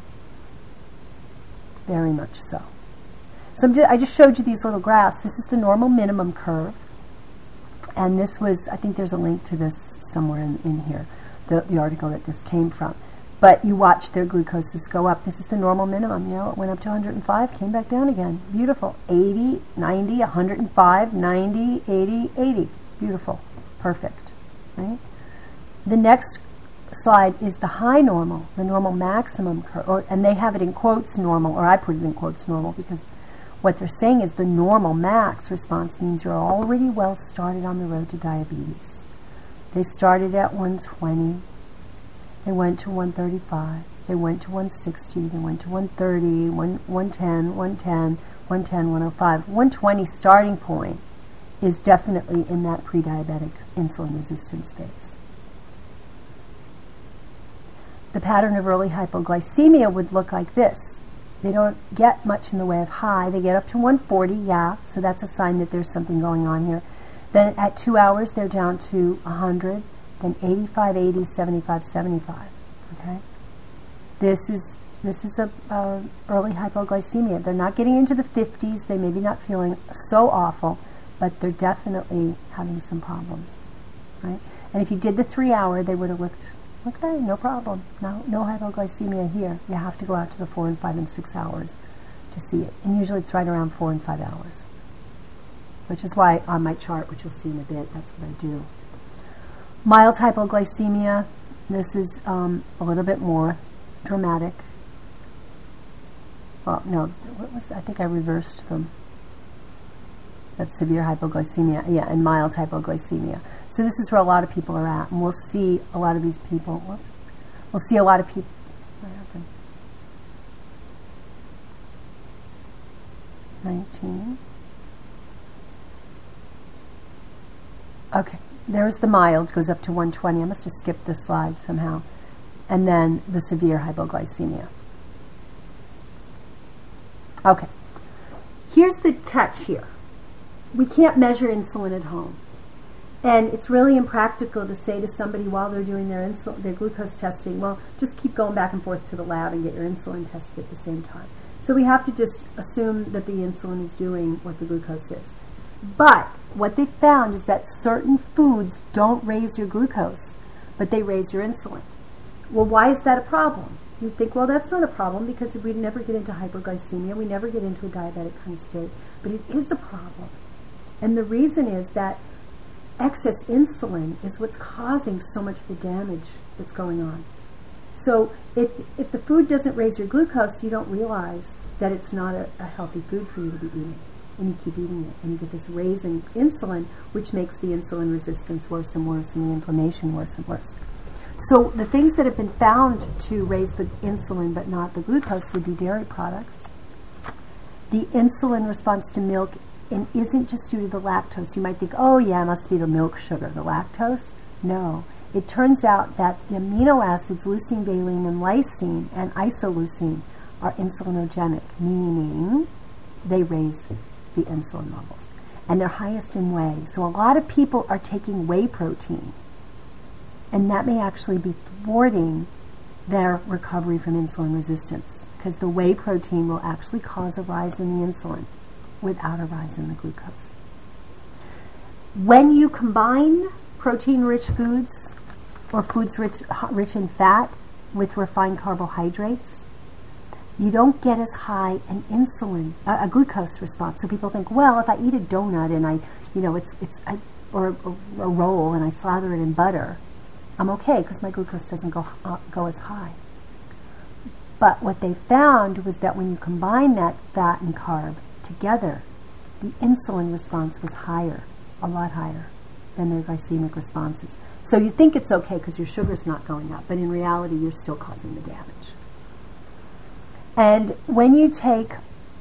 Very much so. So I just showed you these little graphs. This is the normal minimum curve. And this was, I think there's a link to this somewhere in here, the article that this came from. But you watch their glucoses go up. This is the normal minimum. It went up to 105, came back down again. Beautiful. 80, 90, 105, 90, 80, 80. Beautiful. Perfect. Right? The next slide is the high normal, the normal maximum curve. And they have it in quotes normal, or I put it in quotes normal, because what they're saying is the normal max response means you're already well started on the road to diabetes. They started at 120. They went to 135, they went to 160, they went to 130, 110, 110, 110, 105. 120 starting point is definitely in that pre-diabetic insulin resistance phase. the pattern of early hypoglycemia would look like this. They don't get much in the way of high. They get up to 140, yeah, so that's a sign that there's something going on here. Then at 2 hours, they're down to 100, then 85, 80, 75, 75, okay? This is a early hypoglycemia. They're not getting into the 50s. They may be not feeling so awful, but they're definitely having some problems, right? And if you did the 3 hour, they would have looked, okay, no problem. No hypoglycemia here. You have to go out to the 4 and 5 and 6 hours to see it. And usually it's right around 4 and 5 hours, which is why on my chart, which you'll see in a bit, that's what I do. Mild hypoglycemia, this is a little bit more dramatic. Well, no, what was, I think I reversed them. That's severe hypoglycemia, yeah, and mild hypoglycemia. So this is where a lot of people are at, and we'll see a lot of these people. Whoops. We'll see a lot of people. What happened? 19. Okay, there's the mild, goes up to 120. I must have skipped this slide somehow. And then the severe hypoglycemia. Okay, here's the catch here. We can't measure insulin at home. And it's really impractical to say to somebody while they're doing their glucose testing, well, just keep going back and forth to the lab and get your insulin tested at the same time. So we have to just assume that the insulin is doing what the glucose is. But what they found is that certain foods don't raise your glucose, but they raise your insulin. Well, why is that a problem? You'd think, well, that's not a problem because we never get into hypoglycemia, we never get into a diabetic kind of state, but it is a problem. And the reason is that excess insulin is what's causing so much of the damage that's going on. So if the food doesn't raise your glucose, you don't realize that it's not a healthy food for you to be eating. And you keep eating it, and you get this raising insulin, which makes the insulin resistance worse and worse, and the inflammation worse and worse. So the things that have been found to raise the insulin but not the glucose would be dairy products. The insulin response to milk and isn't just due to the lactose. You might think, oh yeah, it must be the milk sugar, the lactose. No. It turns out that the amino acids, leucine, valine, and lysine, and isoleucine, are insulinogenic, meaning they raise the insulin levels. And they're highest in whey. So a lot of people are taking whey protein, and that may actually be thwarting their recovery from insulin resistance, because the whey protein will actually cause a rise in the insulin without a rise in the glucose. When you combine protein-rich foods or foods rich in fat with refined carbohydrates, you don't get as high an insulin, a glucose response. So people think, well, if I eat a donut and or a roll and I slather it in butter, I'm okay because my glucose doesn't go as high. But what they found was that when you combine that fat and carb together, the insulin response was higher, a lot higher than their glycemic responses. So you think it's okay because your sugar's not going up, but in reality you're still causing the damage. And when you take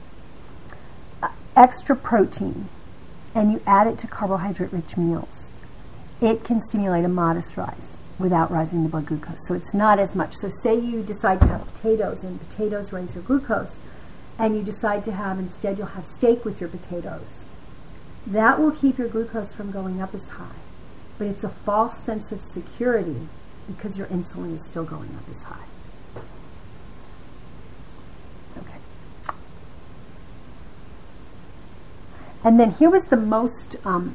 extra protein and you add it to carbohydrate-rich meals, it can stimulate a modest rise without rising the blood glucose. So it's not as much. So say you decide to have potatoes, and potatoes raise your glucose, and you decide to have, instead you'll have steak with your potatoes. That will keep your glucose from going up as high. But it's a false sense of security because your insulin is still going up as high. Okay. And then here was the most,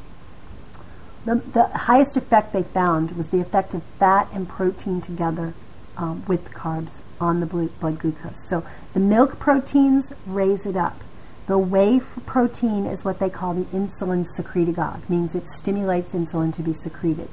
the highest effect they found was the effect of fat and protein together with carbs on the blood glucose. So the milk proteins raise it up. The whey protein is what they call the insulin secretagogue, means it stimulates insulin to be secreted.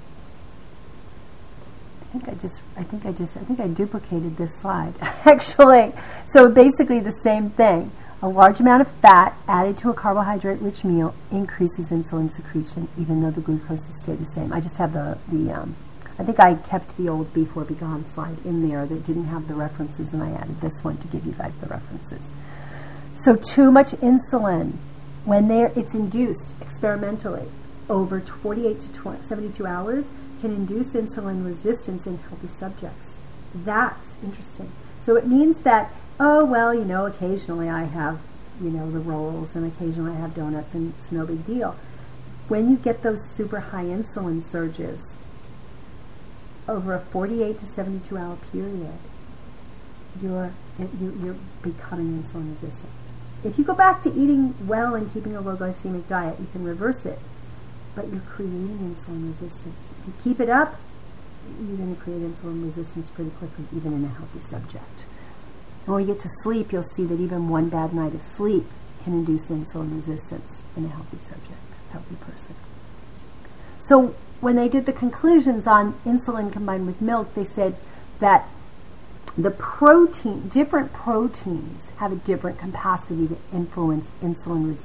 I think I duplicated this slide actually. So basically the same thing. A large amount of fat added to a carbohydrate-rich meal increases insulin secretion, even though the glucose has stayed the same. I just have I think I kept the old Before Begone slide in there that didn't have the references, and I added this one to give you guys the references. So too much insulin, when it's induced experimentally over 48 to 72 hours, can induce insulin resistance in healthy subjects. That's interesting. So it means that, oh, well, occasionally I have, the rolls, and occasionally I have donuts, and it's no big deal. When you get those super high insulin surges over a 48 to 72 hour period, you're becoming insulin resistant. If you go back to eating well and keeping a low glycemic diet, you can reverse it, but you're creating insulin resistance. If you keep it up, you're going to create insulin resistance pretty quickly, even in a healthy subject. And when we get to sleep, you'll see that even one bad night of sleep can induce insulin resistance in a healthy subject, healthy person. So when they did the conclusions on insulin combined with milk, they said that different proteins have a different capacity to influence insulin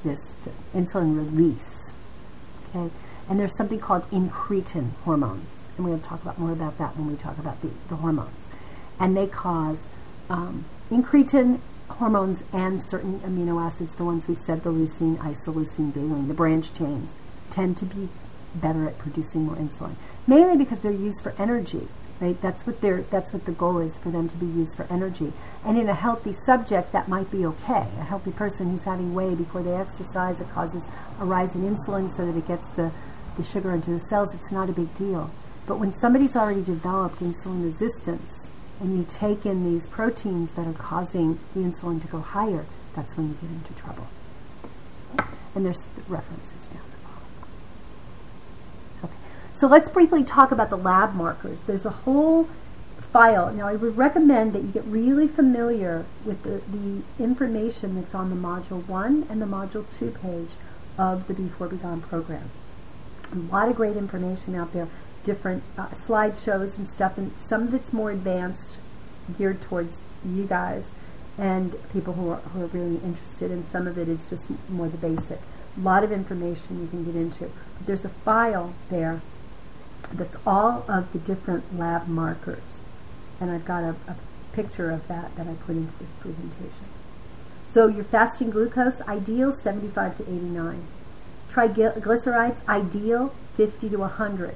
release. Okay? And there's something called incretin hormones. And we'll talk more about that when we talk about the hormones. And they cause incretin hormones and certain amino acids, the ones we said, the leucine, isoleucine, valine, the branch chains, tend to be better at producing more insulin. Mainly because they're used for energy. Right? That's what the goal is, for them to be used for energy. And in a healthy subject, that might be okay. A healthy person who's having whey before they exercise, it causes a rise in insulin so that it gets the sugar into the cells. It's not a big deal. But when somebody's already developed insulin resistance, and you take in these proteins that are causing the insulin to go higher, that's when you get into trouble. And there's references down the bottom. Okay. So let's briefly talk about the lab markers. There's a whole file. Now, I would recommend that you get really familiar with the information that's on the Module 1 and the Module 2 page of the Before Be Gone program. A lot of great information out there, different slideshows and stuff, and some of it's more advanced, geared towards you guys and people who are really interested, and some of it is just more the basic. A lot of information you can get into. But there's a file there that's all of the different lab markers, and I've got a picture of that I put into this presentation. So your fasting glucose, ideal 75 to 89. Triglycerides, ideal 50 to 100.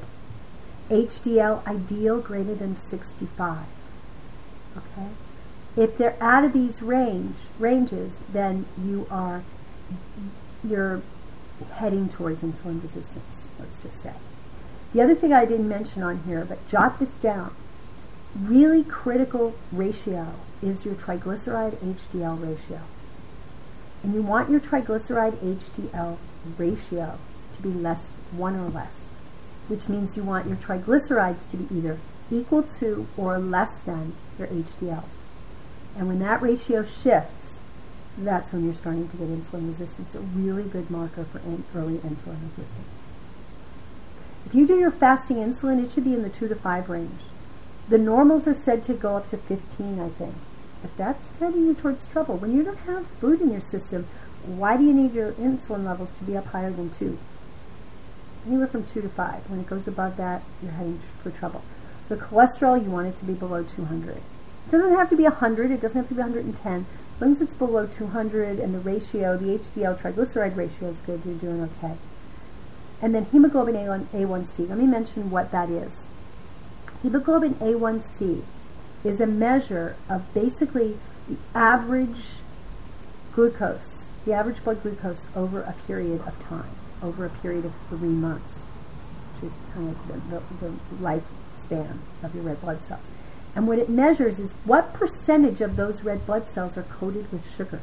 HDL, ideal greater than 65. Okay? If they're out of these ranges, then you're heading towards insulin resistance, let's just say. The other thing I didn't mention on here, but jot this down, really critical ratio is your triglyceride HDL ratio. And you want your triglyceride HDL ratio to be 1 or less, which means you want your triglycerides to be either equal to or less than your HDLs. And when that ratio shifts, that's when you're starting to get insulin resistance. It's a really good marker for early insulin resistance. If you do your fasting insulin, it should be in the 2 to 5 range. The normals are said to go up to 15, I think. But that's heading you towards trouble. When you don't have food in your system, why do you need your insulin levels to be up higher than 2? Anywhere from 2 to 5. When it goes above that, you're heading for trouble. The cholesterol, you want it to be below 200. It doesn't have to be 100. It doesn't have to be 110. As long as it's below 200 and the ratio, the HDL triglyceride ratio is good, you're doing okay. And then hemoglobin A1C. Let me mention what that is. Hemoglobin A1C is a measure of basically the average glucose, the average blood glucose over a period of time, over a period of 3 months, which is kind of the lifespan of your red blood cells. And what it measures is what percentage of those red blood cells are coated with sugar.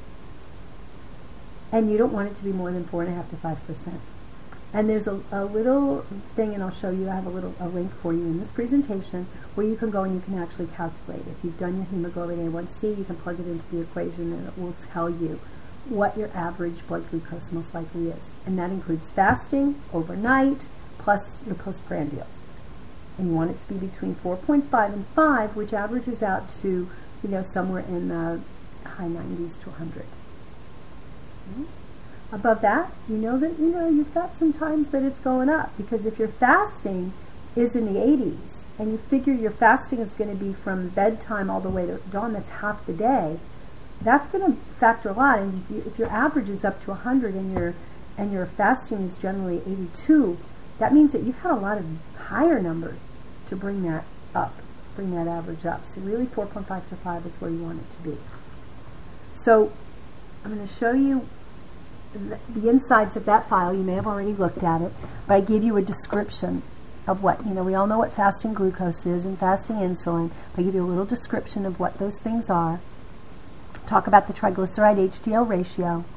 And you don't want it to be more than 4.5 to 5%. And there's a little thing, and I'll show you, I have a link for you in this presentation, where you can go and you can actually calculate. If you've done your hemoglobin A1C, you can plug it into the equation and it will tell you what your average blood glucose most likely is. And that includes fasting, overnight, plus your postprandials. And you want it to be between 4.5 and 5, which averages out to, somewhere in the high 90s to 100. Okay. Above that, you've got some times that it's going up, because if your fasting is in the 80s and you figure your fasting is going to be from bedtime all the way to dawn, that's half the day, that's going to factor a lot. And if your average is up to 100 and your fasting is generally 82, that means that you've had a lot of higher numbers to bring that up. bring that average up. So really 4.5 to 5 is where you want it to be. So I'm going to show you the insides of that file. You may have already looked at it, but I gave you a description of what, we all know what fasting glucose is and fasting insulin. I give you a little description of what those things are. Talk about the triglyceride HDL ratio.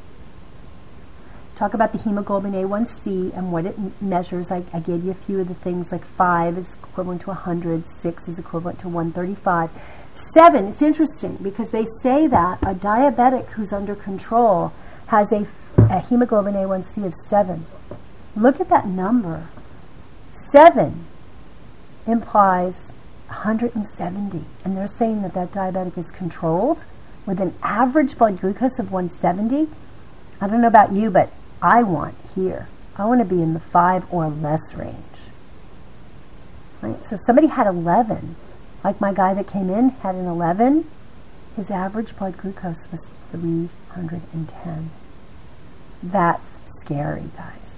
Talk about the hemoglobin A1C and what it measures. I gave you a few of the things, like 5 is equivalent to 100, 6 is equivalent to 135. 7, it's interesting because they say that a diabetic who's under control has a hemoglobin A1C of 7. Look at that number. 7 implies 170, and they're saying that that diabetic is controlled with an average blood glucose of 170. I don't know about you, but I want to be in the 5 or less range. Right? So if somebody had 11, like my guy that came in had an 11, his average blood glucose was 310. That's scary, guys.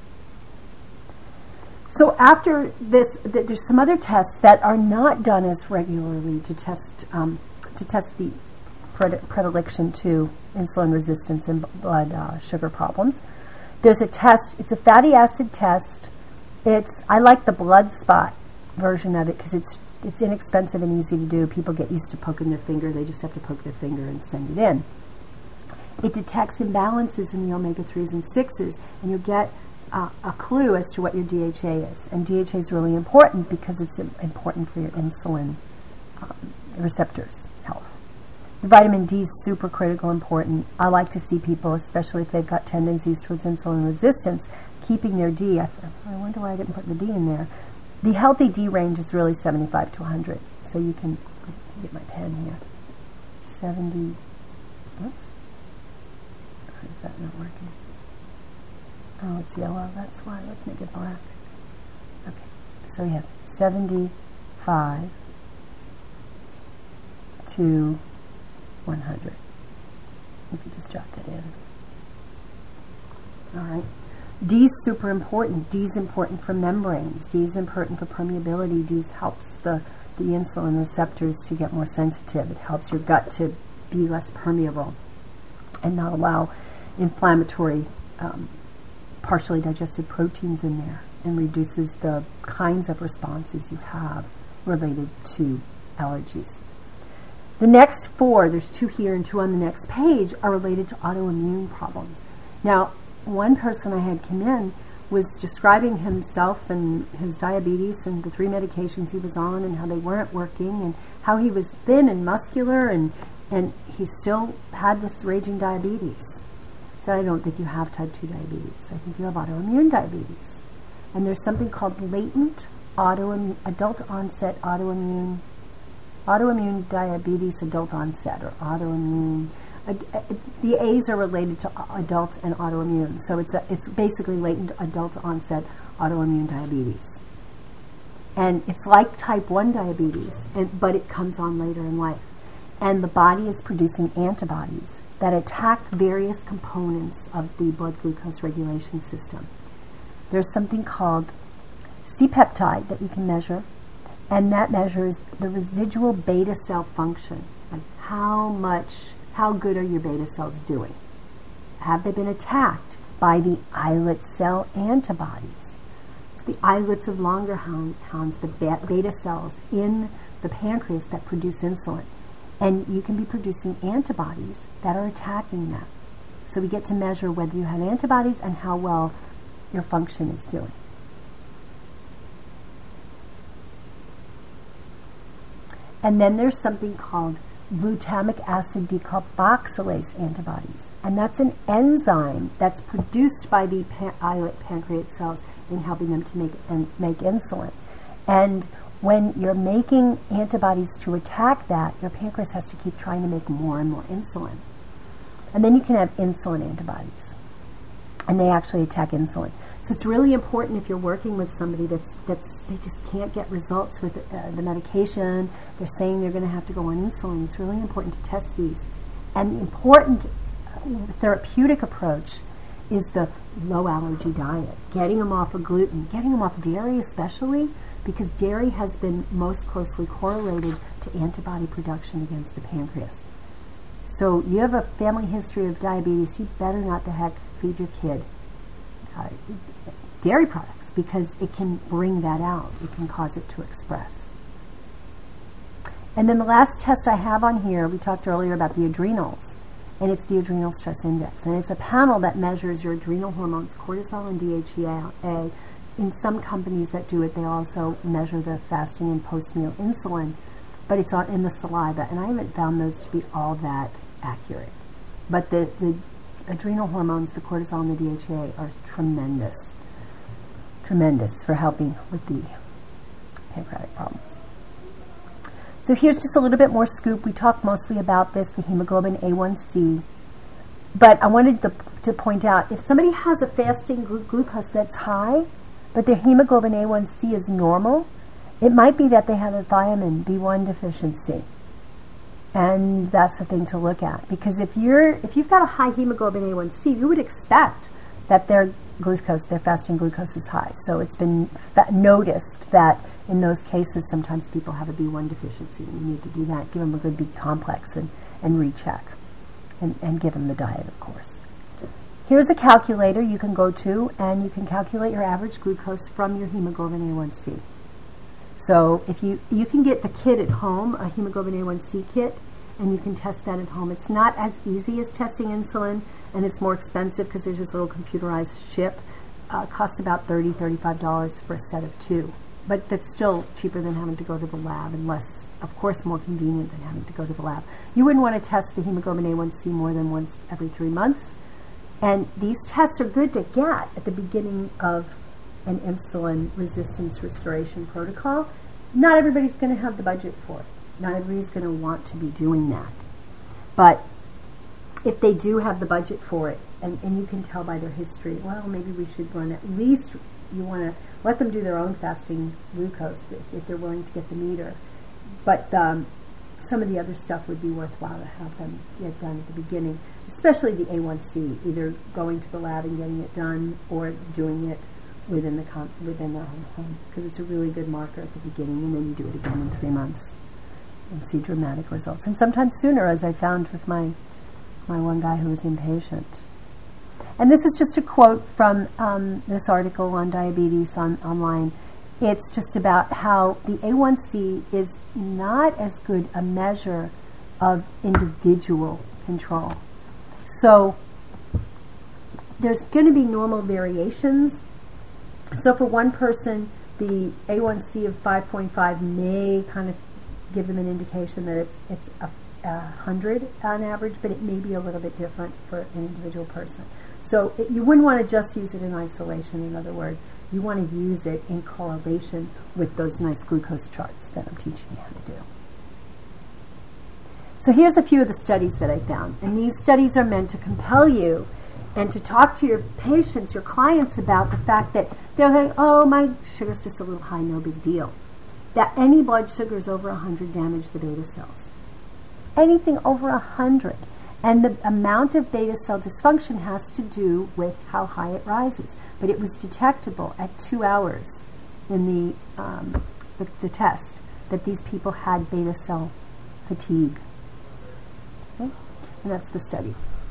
So after this, there's some other tests that are not done as regularly to test the predilection to insulin resistance and blood sugar problems. There's a test. It's a fatty acid test. I like the blood spot version of it because it's inexpensive and easy to do. People get used to poking their finger. They just have to poke their finger and send it in. It detects imbalances in the omega-3s and 6s, and you'll get a clue as to what your DHA is. And DHA is really important because it's important for your insulin receptors health. Vitamin D is super critical, important. I like to see people, especially if they've got tendencies towards insulin resistance, keeping their D. I wonder why I didn't put the D in there. The healthy D range is really 75 to 100. So you can get my pen here. 70. Oops. Why is that not working? Oh, it's yellow. That's why. Let's make it black. Okay. So we have 75 to 100. You can just jot that in. All right. D is super important. D is important for membranes. D is important for permeability. D helps the insulin receptors to get more sensitive. It helps your gut to be less permeable and not allow inflammatory partially digested proteins in there, and reduces the kinds of responses you have related to allergies. The next 4, there's 2 here and 2 on the next page, are related to autoimmune problems. Now, one person I had come in was describing himself and his diabetes and the 3 medications he was on and how they weren't working and how he was thin and muscular and he still had this raging diabetes. So I don't think you have type 2 diabetes. I think you have autoimmune diabetes. And there's something called latent adult onset autoimmune diabetes, adult onset, or autoimmune. The A's are related to adult and autoimmune. So it's basically latent adult onset autoimmune diabetes. And it's like type 1 diabetes, but it comes on later in life. And the body is producing antibodies that attack various components of the blood glucose regulation system. There's something called C-peptide that you can measure, and that measures the residual beta cell function. Like how good are your beta cells doing? Have they been attacked by the islet cell antibodies? It's the islets of Langerhans, the beta cells in the pancreas that produce insulin. And you can be producing antibodies that are attacking that. So we get to measure whether you have antibodies and how well your function is doing. And then there's something called glutamic acid decarboxylase antibodies. And that's an enzyme that's produced by the islet pancreas cells in helping them to make insulin. And when you're making antibodies to attack that, your pancreas has to keep trying to make more and more insulin. And then you can have insulin antibodies. And they actually attack insulin. So it's really important if you're working with somebody they just can't get results with the medication. They're saying they're going to have to go on insulin. It's really important to test these. And the important therapeutic approach is the low allergy diet. Getting them off of gluten, getting them off dairy especially, because dairy has been most closely correlated to antibody production against the pancreas. So you have a family history of diabetes, you better not the heck feed your kid dairy products, because it can bring that out. It can cause it to express. And then the last test I have on here, we talked earlier about the adrenals, and it's the adrenal stress index. And it's a panel that measures your adrenal hormones, cortisol and DHEA. In some companies that do it, they also measure the fasting and post-meal insulin, but it's in the saliva, and I haven't found those to be all that accurate. But the adrenal hormones, the cortisol and the DHEA, are tremendous for helping with the pancreatic problems. So here's just a little bit more scoop. We talked mostly about this, the hemoglobin A1C. But I wanted to point out, if somebody has a fasting glucose that's high, but their hemoglobin A1C is normal, it might be that they have a thiamine B1 deficiency. And that's the thing to look at. Because if you've got a high hemoglobin A1C, you would expect that their glucose, their fasting glucose is high. So it's been noticed that in those cases, sometimes people have a B1 deficiency. You need to do that, give them a good B complex and recheck, and give them the diet, of course. Here's a calculator you can go to, and you can calculate your average glucose from your hemoglobin A1C. So if you can get the kit at home, a hemoglobin A1C kit, and you can test that at home. It's not as easy as testing insulin, and it's more expensive because there's this little computerized chip. It costs about $30, $35 for a set of 2. But that's still cheaper than having to go to the lab, and less, of course, more convenient than having to go to the lab. You wouldn't want to test the hemoglobin A1C more than once every 3 months. And these tests are good to get at the beginning of an insulin resistance restoration protocol. Not everybody's going to have the budget for it. Not everybody's going to want to be doing that. But if they do have the budget for it, and you can tell by their history, well, maybe we should run at least, you want to let them do their own fasting glucose if they're willing to get the meter. But some of the other stuff would be worthwhile to have them get done at the beginning, especially the A1C, either going to the lab and getting it done or doing it within their own home, because it's a really good marker at the beginning, and then you do it again in 3 months and see dramatic results. And sometimes sooner, as I found with my one guy who was impatient. And this is just a quote from this article on diabetes online. It's just about how the A1C is not as good a measure of individual control. So there's going to be normal variations. So for one person, the A1C of 5.5 may kind of give them an indication that it's 100 on average, but it may be a little bit different for an individual person. So you wouldn't want to just use it in isolation. In other words, you want to use it in correlation with those nice glucose charts that I'm teaching you how to do. So here's a few of the studies that I found. And these studies are meant to compel you and to talk to your patients, your clients, about the fact that they're like, oh, my sugar's just a little high, no big deal. That any blood sugars over 100 damage the beta cells. Anything over 100. And the amount of beta cell dysfunction has to do with how high it rises. But it was detectable at 2 hours in the test that these people had beta cell fatigue. Okay? And that's the study.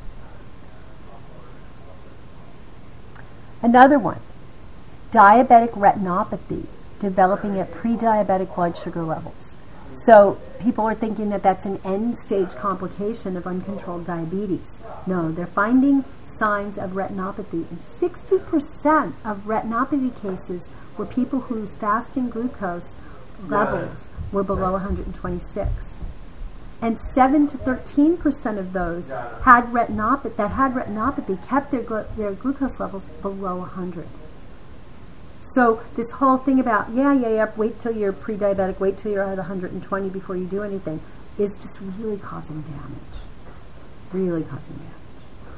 Another one, diabetic retinopathy, developing at pre-diabetic blood sugar levels. So people are thinking that that's an end-stage complication of uncontrolled diabetes. No, they're finding signs of retinopathy. And 60% of retinopathy cases were people whose fasting glucose levels were below 126. And 7 to 13% of those had retinopathy kept their glucose levels below 100. So this whole thing about, wait till you're pre-diabetic, wait till you're at 120 before you do anything, is just really causing damage. Really causing damage.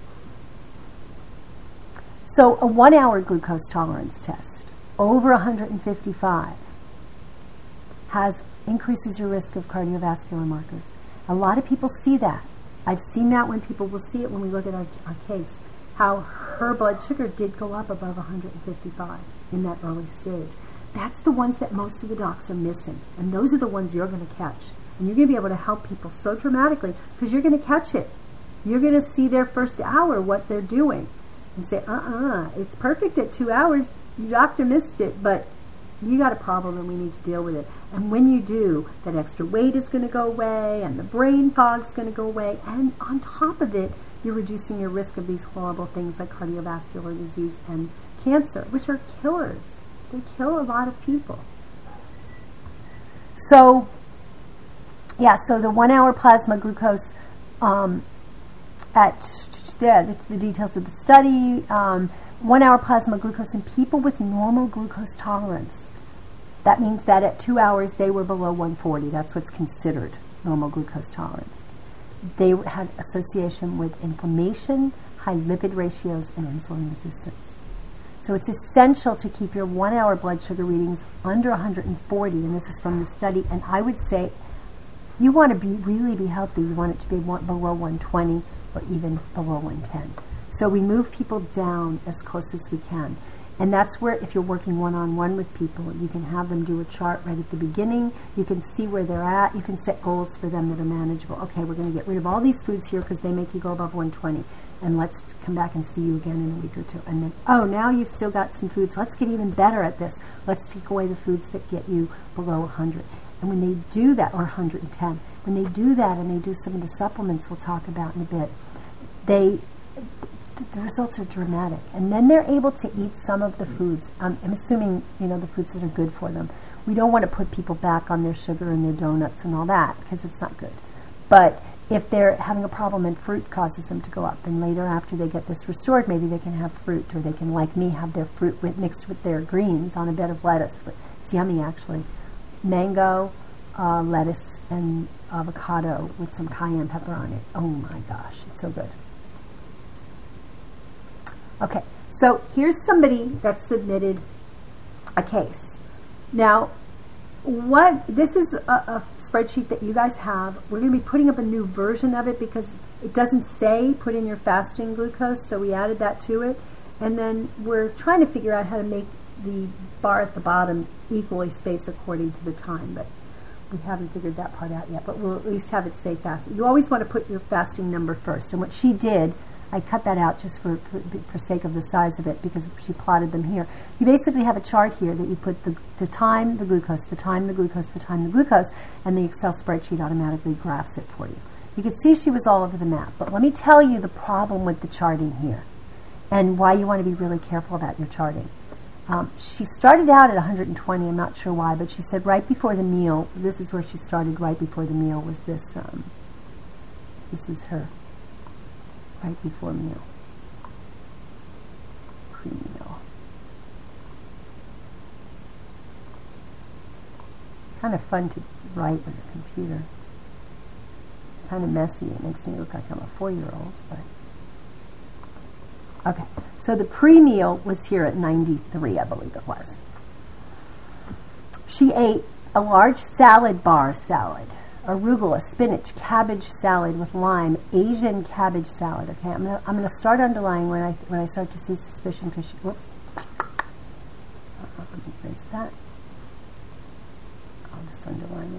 So a 1-hour glucose tolerance test over 155 increases your risk of cardiovascular markers. A lot of people see that. I've seen that when people will see it when we look at our case, how her blood sugar did go up above 155 in that early stage. that's the ones that most of the docs are missing. And those are the ones you're going to catch. And you're going to be able to help people so dramatically because you're going to catch it. You're going to see their first hour, what they're doing, and say, it's perfect at 2 hours. Your doctor missed it, but you got a problem and we need to deal with it. And when you do, that extra weight is going to go away and the brain fog's going to go away. And on top of it, you're reducing your risk of these horrible things like cardiovascular disease and cancer, which are killers. They kill a lot of people. So, yeah, so the 1 hour plasma glucose the details of the study, 1 hour plasma glucose in people with normal glucose tolerance. That means that at 2 hours they were below 140. That's what's considered normal glucose tolerance. They had association with inflammation, high lipid ratios, and insulin resistance. So it's essential to keep your 1 hour blood sugar readings under 140, and this is from the study. And I would say you want to really be healthy. You want it to be below 120 or even below 110. So we move people down as close as we can. And that's where, if you're working one-on-one with people, you can have them do a chart right at the beginning. You can see where they're at. You can set goals for them that are manageable. Okay, we're going to get rid of all these foods here because they make you go above 120. And let's come back and see you again in a week or two. And then, oh, now you've still got some foods. Let's get even better at this. Let's take away the foods that get you below 100. And when they do that, or 110, when they do that and they do some of the supplements we'll talk about in a bit, the results are dramatic. And then they're able to eat some of the foods. I'm assuming, the foods that are good for them. We don't want to put people back on their sugar and their donuts and all that because it's not good. But if they're having a problem and fruit causes them to go up, and later after they get this restored, maybe they can have fruit, or they can, like me, have their fruit mixed with their greens on a bed of lettuce. It's yummy, actually. Mango, lettuce, and avocado with some cayenne pepper on it. Oh my gosh, it's so good. Okay, so here's somebody that submitted a case. Now, this is a spreadsheet that you guys have. We're going to be putting up a new version of it because it doesn't say put in your fasting glucose, so we added that to it. And then we're trying to figure out how to make the bar at the bottom equally spaced according to the time, but we haven't figured that part out yet, but we'll at least have it say fasting. You always want to put your fasting number first, and what she did, I cut that out just for sake of the size of it because she plotted them here. You basically have a chart here that you put the time, the glucose, the time, the glucose, the time, the glucose, and the Excel spreadsheet automatically graphs it for you. You can see she was all over the map, but let me tell you the problem with the charting here and why you want to be really careful about your charting. She started out at 120, I'm not sure why, but she said right before the meal, this is where she started right before the meal, was this, this was her. Right before meal, pre-meal. Kind of fun to write with a computer. Kind of messy. It makes me look like I'm a 4-year-old. But okay, so the pre-meal was here at 93, I believe it was. She ate a large salad bar salad. Arugula, spinach, cabbage salad with lime, Asian cabbage salad. Okay, I'm gonna start underlining when I start to see suspicion because she, whoops. Let me erase that. I'll just underline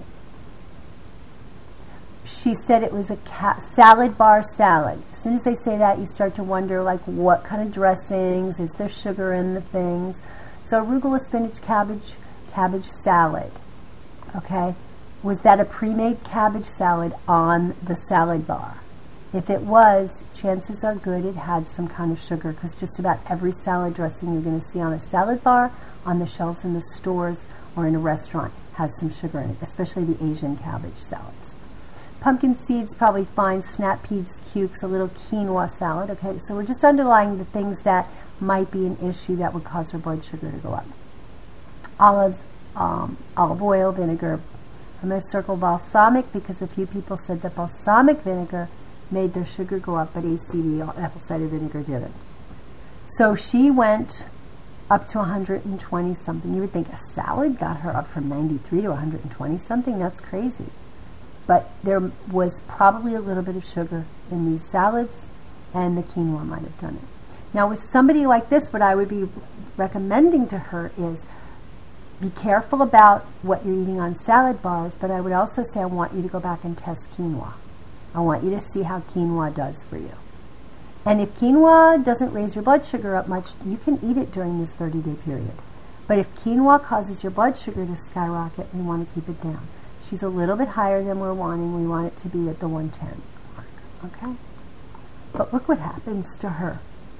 it. She said it was a salad bar salad. As soon as they say that, you start to wonder, like, what kind of dressings? Is there sugar in the things? So arugula, spinach, cabbage salad. Okay. Was that a pre-made cabbage salad on the salad bar? If it was, chances are good it had some kind of sugar because just about every salad dressing you're going to see on a salad bar, on the shelves in the stores, or in a restaurant has some sugar in it, especially the Asian cabbage salads. Pumpkin seeds, probably fine. Snap peas, cukes, a little quinoa salad. Okay, so we're just underlying the things that might be an issue that would cause her blood sugar to go up. Olives, olive oil, vinegar. I'm going to circle balsamic because a few people said that balsamic vinegar made their sugar go up, but ACV, apple cider vinegar, didn't. So she went up to 120 something. You would think a salad got her up from 93 to 120 something. That's crazy. But there was probably a little bit of sugar in these salads, and the quinoa might have done it. Now with somebody like this, what I would be recommending to her is be careful about what you're eating on salad bars, but I would also say I want you to go back and test quinoa. I want you to see how quinoa does for you. And if quinoa doesn't raise your blood sugar up much, you can eat it during this 30-day period. But if quinoa causes your blood sugar to skyrocket, we want to keep it down. She's a little bit higher than we're wanting. We want it to be at the 110 mark, okay? But look what happens to her.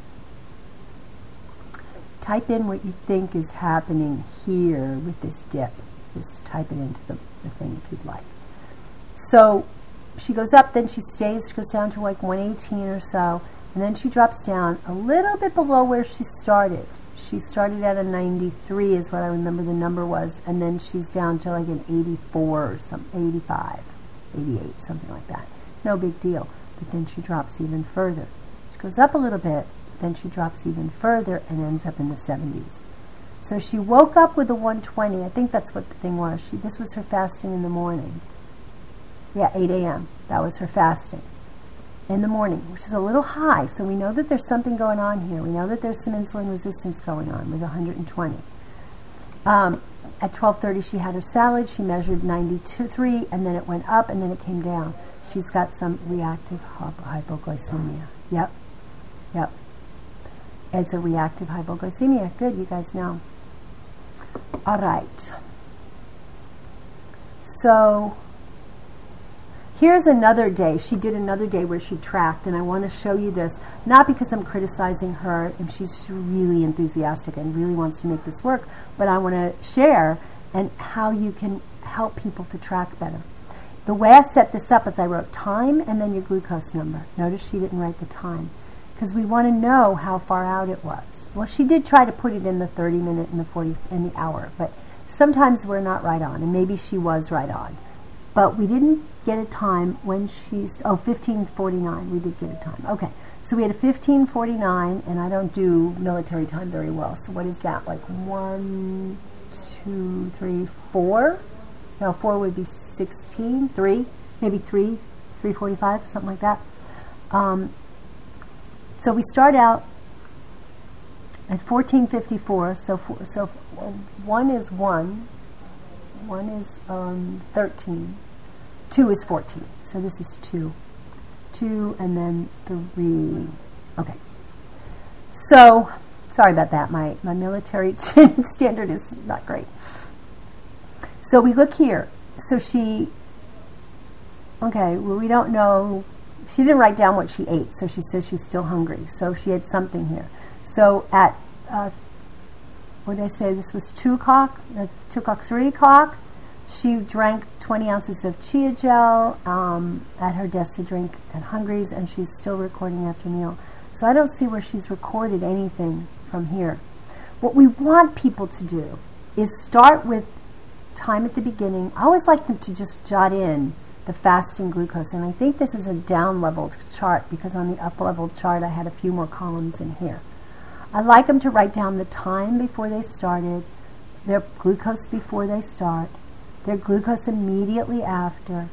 Type in what you think is happening here with this dip. Just type it into the thing if you'd like. So she goes up, then she stays, she goes down to like 118 or so, and then she drops down a little bit below where she started. She started at a 93 is what I remember the number was, and then she's down to like an 84 or something, 85, 88, something like that. No big deal. But then she drops even further. She goes up a little bit, then she drops even further and ends up in the 70s. So she woke up with a 120. I think that's what the thing was. This was her fasting in the morning. Yeah, 8 a.m. That was her fasting in the morning, which is a little high. So we know that there's something going on here. We know that there's some insulin resistance going on with 120. At 12:30, she had her salad. She measured 92.3, and then it went up, and then it came down. She's got some reactive hypoglycemia. Yep. It's a reactive hypoglycemia. Good, you guys know. All right. So here's another day. She did another day where she tracked, and I want to show you this, not because I'm criticizing her, and she's really enthusiastic and really wants to make this work, but I want to share and how you can help people to track better. The way I set this up is I wrote time and then your glucose number. Notice she didn't write the time because we want to know how far out it was. Well, she did try to put it in the 30-minute and the 40 and the hour, but sometimes we're not right on, and maybe she was right on. But we didn't get a time when she's, 15:49, we did get a time. Okay, so we had a 15:49, and I don't do military time very well, so what is that, like 1, 2, 3, 4? No, 4 would be 16, 3, maybe 3:45, something like that. So we start out at 14:54, so 1 is 1, 1 is 13, 2 is 14, so this is 2, and then 3, okay. So, sorry about that, my military standard is not great. So we look here, so she, okay, well we don't know, she didn't write down what she ate, so she says she's still hungry, so she had something here. So at, what did I say, this was 2 o'clock, 3 o'clock, she drank 20 ounces of chia gel at her desk to drink at Hungry's, and she's still recording after meal. So I don't see where she's recorded anything from here. What we want people to do is start with time at the beginning. I always like them to just jot in the fasting glucose, and I think this is a down-leveled chart because on the up-leveled chart I had a few more columns in here. I like them to write down the time before they started, their glucose before they start, their glucose immediately after,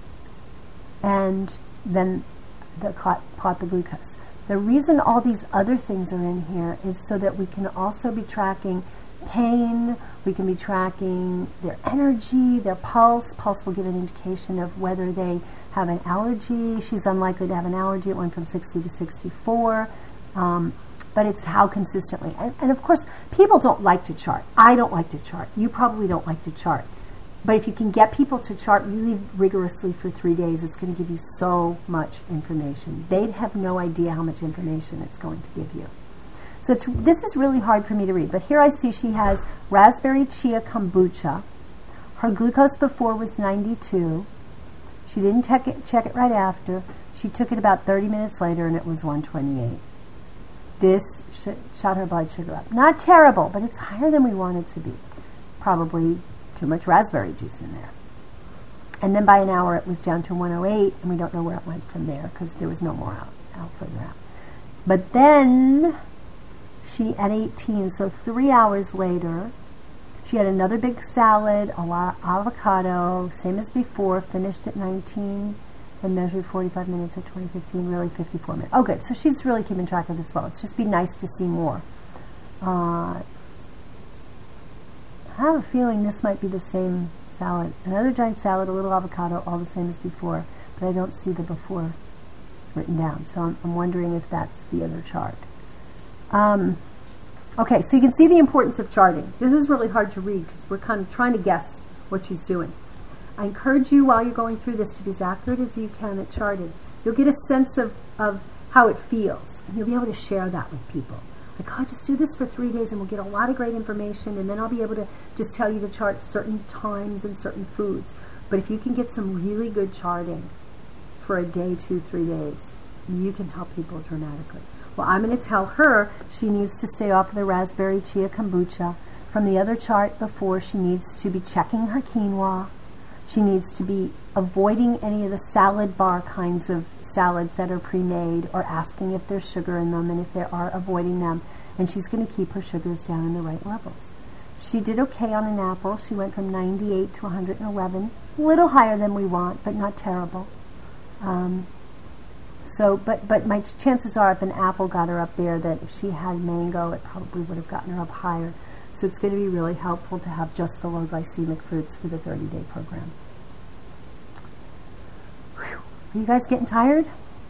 and then the plot the glucose. The reason all these other things are in here is so that we can also be tracking pain, we can be tracking their energy, their pulse. Pulse will give an indication of whether they have an allergy. She's unlikely to have an allergy. It went from 60 to 64. But it's how consistently. And of course, people don't like to chart. I don't like to chart. You probably don't like to chart. But if you can get people to chart really rigorously for 3 days, it's going to give you so much information. They'd have no idea how much information it's going to give you. So this is really hard for me to read. But here I see she has raspberry chia kombucha. Her glucose before was 92. She didn't check it right after. She took it about 30 minutes later, and it was 128. This shot her blood sugar up. Not terrible, but it's higher than we want it to be. Probably too much raspberry juice in there. And then by an hour it was down to 108, and we don't know where it went from there because there was no more out further out. But then she, at 18, so 3 hours later, she had another big salad, a lot of avocado, same as before, finished at 19, and measured 45 minutes at 20:15, really 54 minutes. Oh, good. So she's really keeping track of this well. It's just be nice to see more. I have a feeling this might be the same salad. Another giant salad, a little avocado, all the same as before, but I don't see the before written down. So I'm wondering if that's the other chart. Okay, so you can see the importance of charting. This is really hard to read because we're kind of trying to guess what she's doing. I encourage you while you're going through this to be as accurate as you can at charting. You'll get a sense of how it feels, and you'll be able to share that with people. Like, oh, just do this for 3 days and we'll get a lot of great information, and then I'll be able to just tell you to chart certain times and certain foods. But if you can get some really good charting for a day, 2, 3 days, you can help people dramatically. Well, I'm going to tell her she needs to stay off of the raspberry chia kombucha. From the other chart before, she needs to be checking her quinoa. She needs to be avoiding any of the salad bar kinds of salads that are pre-made, or asking if there's sugar in them, and if there are, avoiding them. And she's going to keep her sugars down in the right levels. She did okay on an apple. She went from 98 to 111. A little higher than we want, but not terrible. But my chances are if an apple got her up there, that if she had mango, it probably would have gotten her up higher. So it's going to be really helpful to have just the low glycemic fruits for the 30-day program. Whew. Are you guys getting tired?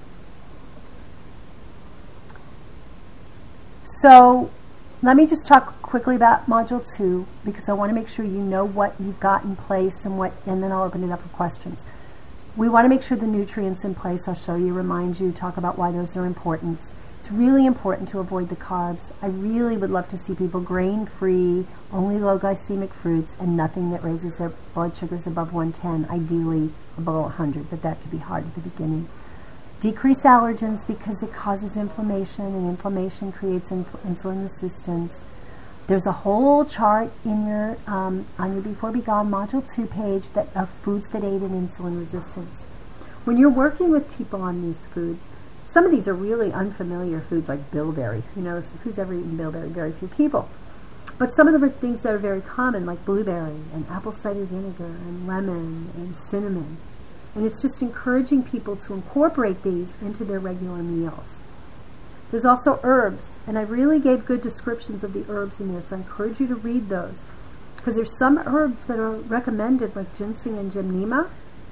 So let me just talk quickly about Module 2, because I want to make sure you know what you've got in place and then I'll open it up for questions. We want to make sure the nutrients in place. I'll show you, remind you, talk about why those are important. It's really important to avoid the carbs. I really would love to see people grain-free, only low glycemic fruits, and nothing that raises their blood sugars above 110, ideally below 100, but that could be hard at the beginning. Decrease allergens because it causes inflammation, and inflammation creates insulin resistance. There's a whole chart in your on your Before Be Gone Module 2 page of foods that aid in insulin resistance. When you're working with people on these foods, some of these are really unfamiliar foods, like bilberry. You know, who's ever eaten bilberry? Very few people. But some of them are things that are very common, like blueberry and apple cider vinegar and lemon and cinnamon. And it's just encouraging people to incorporate these into their regular meals. There's also herbs, and I really gave good descriptions of the herbs in there, so I encourage you to read those. Because there's some herbs that are recommended, like ginseng and gymnema,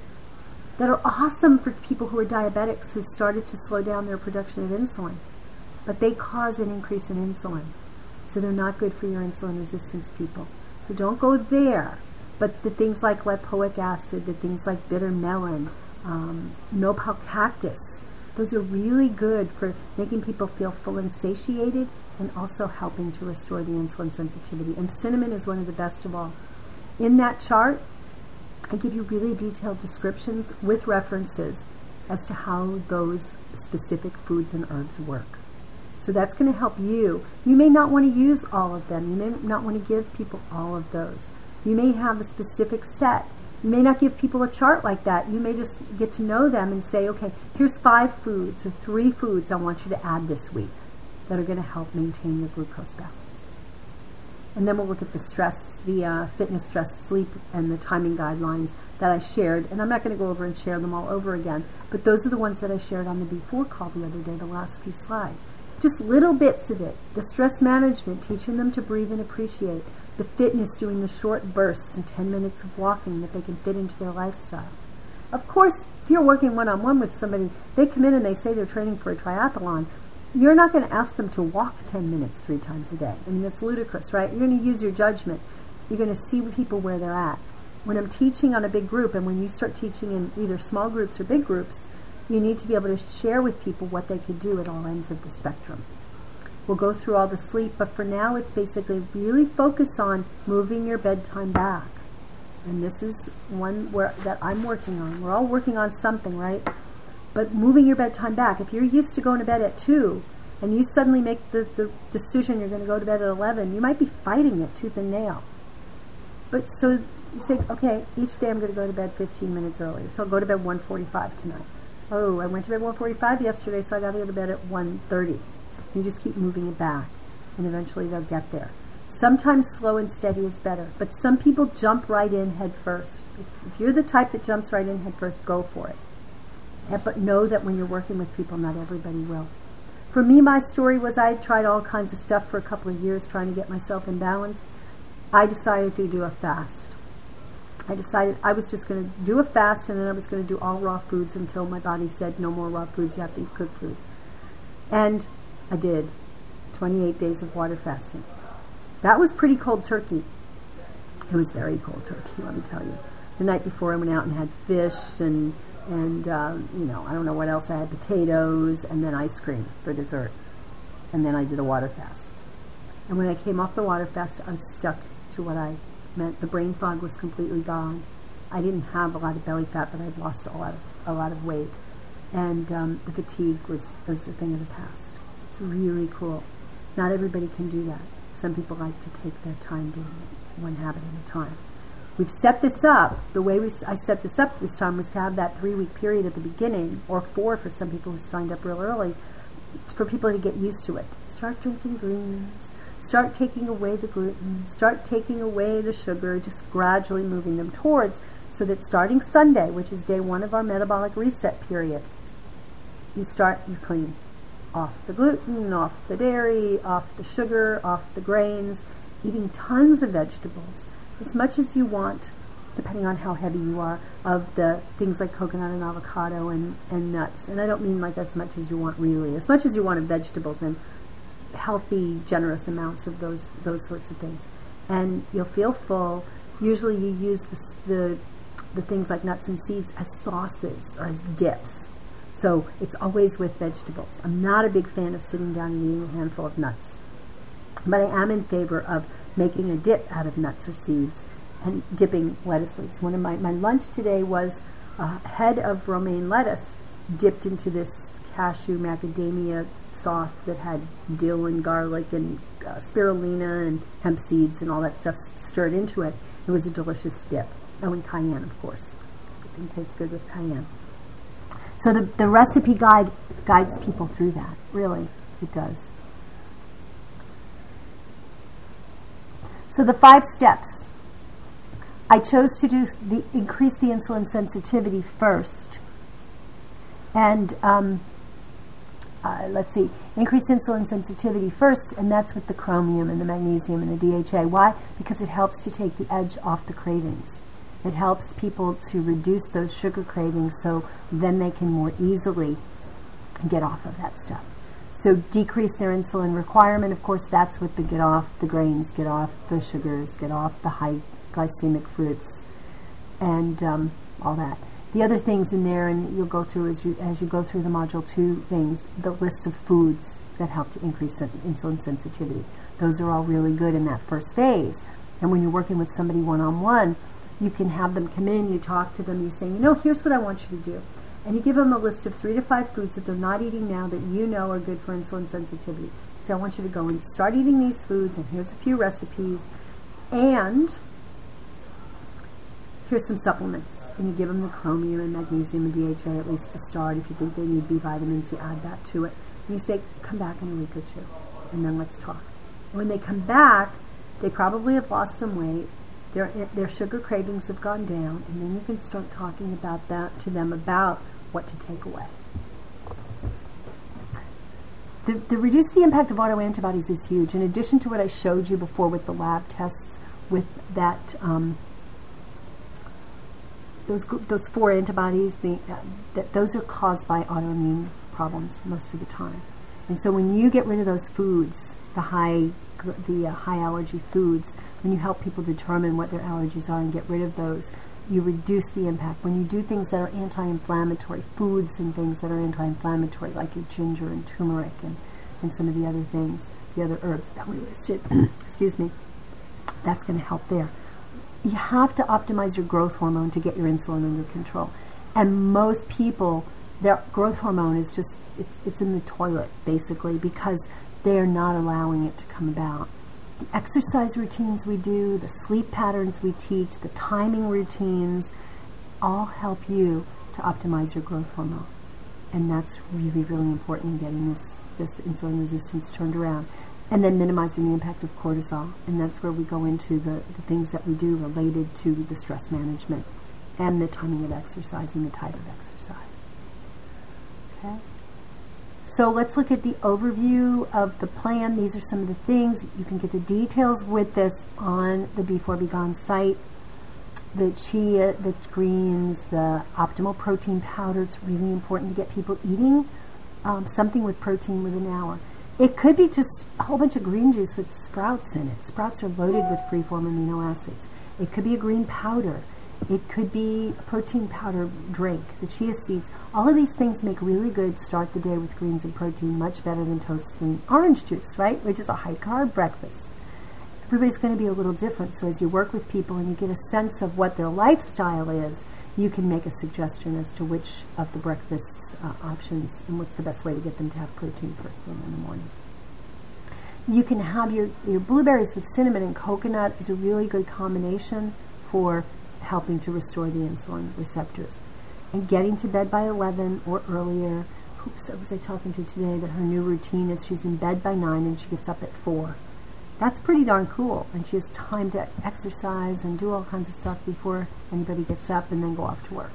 that are awesome for people who are diabetics who've started to slow down their production of insulin. But they cause an increase in insulin, so they're not good for your insulin resistance people. So don't go there. But the things like lipoic acid, the things like bitter melon, nopal cactus, those are really good for making people feel full and satiated, and also helping to restore the insulin sensitivity. And cinnamon is one of the best of all. In that chart, I give you really detailed descriptions with references as to how those specific foods and herbs work. So that's going to help you. You may not want to use all of them. You may not want to give people all of those. You may have a specific set. You may not give people a chart like that. You may just get to know them and say, okay, here's 5 foods or 3 foods I want you to add this week that are going to help maintain your glucose balance. And then we'll look at the stress, the fitness, stress, sleep, and the timing guidelines that I shared. And I'm not going to go over and share them all over again, but those are the ones that I shared on the before call the other day, the last few slides. Just little bits of it. The stress management, teaching them to breathe and appreciate. The fitness, doing the short bursts and 10 minutes of walking that they can fit into their lifestyle. Of course, if you're working one-on-one with somebody, they come in and they say they're training for a triathlon, you're not going to ask them to walk 10 minutes 3 times a day. I mean, that's ludicrous, right? You're going to use your judgment. You're going to see people where they're at. When I'm teaching on a big group, and when you start teaching in either small groups or big groups, you need to be able to share with people what they could do at all ends of the spectrum. We'll go through all the sleep, but for now it's basically really focus on moving your bedtime back. And this is one that I'm working on. We're all working on something, right? But moving your bedtime back. If you're used to going to bed at 2, and you suddenly make the decision you're going to go to bed at 11, you might be fighting it tooth and nail. But so you say, okay, each day I'm going to go to bed 15 minutes earlier. So I'll go to bed 1:45 tonight. Oh, I went to bed 1:45 yesterday, so I got to go to bed at 1:30. You just keep moving it back, and eventually they'll get there. Sometimes slow and steady is better, but some people jump right in head first. If you're the type that jumps right in head first, go for it. But know that when you're working with people, not everybody will. For me, my story was I tried all kinds of stuff for a couple of years trying to get myself in balance. I decided to do a fast. I decided I was just going to do a fast, and then I was going to do all raw foods until my body said no more raw foods, you have to eat cooked foods. And I did 28 days of water fasting. That was pretty cold turkey. It was very cold turkey, let me tell you. The night before I went out and had fish and you know, I don't know what else I had, potatoes, and then ice cream for dessert. And then I did a water fast. And when I came off the water fast, I was stuck to what I meant. The brain fog was completely gone. I didn't have a lot of belly fat, but I'd lost a lot of weight. And the fatigue was a thing of the past. It's really cool. Not everybody can do that. Some people like to take their time doing it, one habit at a time. We've set this up. The way I set this up this time was to have that 3-week period at the beginning, or 4 for some people who signed up real early, for people to get used to it. Start drinking greens. Start taking away the gluten. Start taking away the sugar, just gradually moving them towards, so that starting Sunday, which is day 1 of our metabolic reset period, you clean. Off the gluten, off the dairy, off the sugar, off the grains, eating tons of vegetables, as much as you want, depending on how heavy you are, of the things like coconut and avocado and nuts. And I don't mean like as much as you want really, as much as you want of vegetables and healthy, generous amounts of those sorts of things. And you'll feel full. Usually you use the things like nuts and seeds as sauces or as dips. So it's always with vegetables. I'm not a big fan of sitting down and eating a handful of nuts. But I am in favor of making a dip out of nuts or seeds and dipping lettuce leaves. One of my lunch today was a head of romaine lettuce dipped into this cashew macadamia sauce that had dill and garlic and spirulina and hemp seeds and all that stuff stirred into it. It was a delicious dip. Oh, and cayenne, of course. Everything tastes good with cayenne. So the recipe guide guides people through that. Really, it does. So the 5 steps. I chose to increase the insulin sensitivity first. And let's see, increase insulin sensitivity first, and that's with the chromium and the magnesium and the DHA. Why? Because it helps to take the edge off the cravings. It helps people to reduce those sugar cravings, so then they can more easily get off of that stuff. So decrease their insulin requirement. Of course, that's with the get off the grains, get off the sugars, get off the high glycemic fruits, and all that. The other things in there, and you'll go through as you go through the module 2 things, the list of foods that help to increase insulin sensitivity. Those are all really good in that first phase. And when you're working with somebody one-on-one, you can have them come in, you talk to them, you say, you know, here's what I want you to do. And you give them a list of 3 to 5 foods that they're not eating now that you know are good for insulin sensitivity. So I want you to go and start eating these foods, and here's a few recipes, and here's some supplements. And you give them the chromium and magnesium and DHA at least to start. If you think they need B vitamins, you add that to it. And you say, come back in a week or 2, and then let's talk. When they come back, they probably have lost some weight. Their sugar cravings have gone down, and then you can start talking about that to them about what to take away. The reduce the impact of autoantibodies is huge. In addition to what I showed you before with the lab tests, with that those 4 antibodies, those are caused by autoimmune problems most of the time. And so when you get rid of those foods, the high allergy foods, when you help people determine what their allergies are and get rid of those, you reduce the impact. When you do things that are anti-inflammatory, foods and things that are anti-inflammatory, like your ginger and turmeric and some of the other things, the other herbs that we listed, excuse me, that's going to help there. You have to optimize your growth hormone to get your insulin under control. And most people, their growth hormone is just, it's in the toilet, basically, because they're not allowing it to come about. The exercise routines we do, the sleep patterns we teach, the timing routines, all help you to optimize your growth hormone. And that's really, really important in getting this insulin resistance turned around. And then minimizing the impact of cortisol. And that's where we go into the things that we do related to the stress management and the timing of exercise and the type of exercise. Okay? So let's look at the overview of the plan. These are some of the things. You can get the details with this on the Before Begone site. The chia, the greens, the optimal protein powder. It's really important to get people eating something with protein within an hour. It could be just a whole bunch of green juice with sprouts in it. Sprouts are loaded with free-form amino acids. It could be a green powder. It could be a protein powder drink, the chia seeds. All of these things make really good start the day with greens and protein, much better than toasting orange juice, right? Which is a high-carb breakfast. Everybody's going to be a little different, so as you work with people and you get a sense of what their lifestyle is, you can make a suggestion as to which of the breakfast options and what's the best way to get them to have protein first thing in the morning. You can have your blueberries with cinnamon and coconut. It's a really good combination for helping to restore the insulin receptors. And getting to bed by 11 or earlier. Who was I talking to today that her new routine is she's in bed by 9 and she gets up at 4. That's pretty darn cool. And she has time to exercise and do all kinds of stuff before anybody gets up and then go off to work.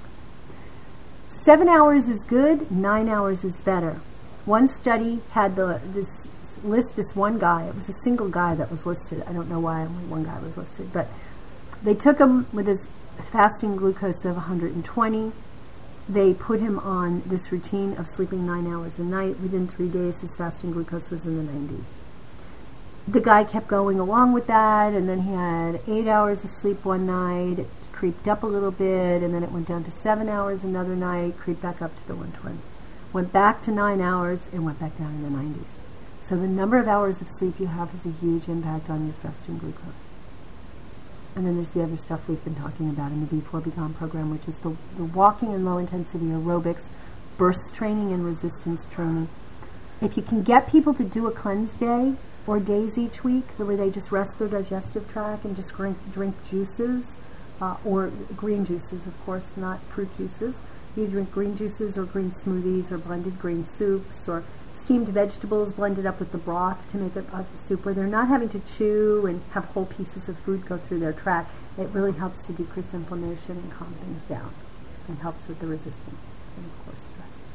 7 hours is good, 9 hours is better. One study had this one guy, it was a single guy that was listed. I don't know why only one guy was listed, but they took him with his fasting glucose of 120. They put him on this routine of sleeping 9 hours a night. Within 3 days, his fasting glucose was in the 90s. The guy kept going along with that, and then he had 8 hours of sleep one night. It creeped up a little bit, and then it went down to 7 hours another night, creeped back up to the 120. Went back to 9 hours, and went back down in the 90s. So the number of hours of sleep you have has a huge impact on your fasting glucose. And then there's the other stuff we've been talking about in the Before Begone program, which is the walking and low-intensity aerobics, burst training and resistance training. If you can get people to do a cleanse day or days each week, where they just rest their digestive tract and just drink juices, or green juices, of course, not fruit juices. You drink green juices or green smoothies or blended green soups or steamed vegetables blended up with the broth to make a soup where they're not having to chew and have whole pieces of food go through their tract. It really helps to decrease inflammation and calm things down and helps with the resistance and, of course, stress.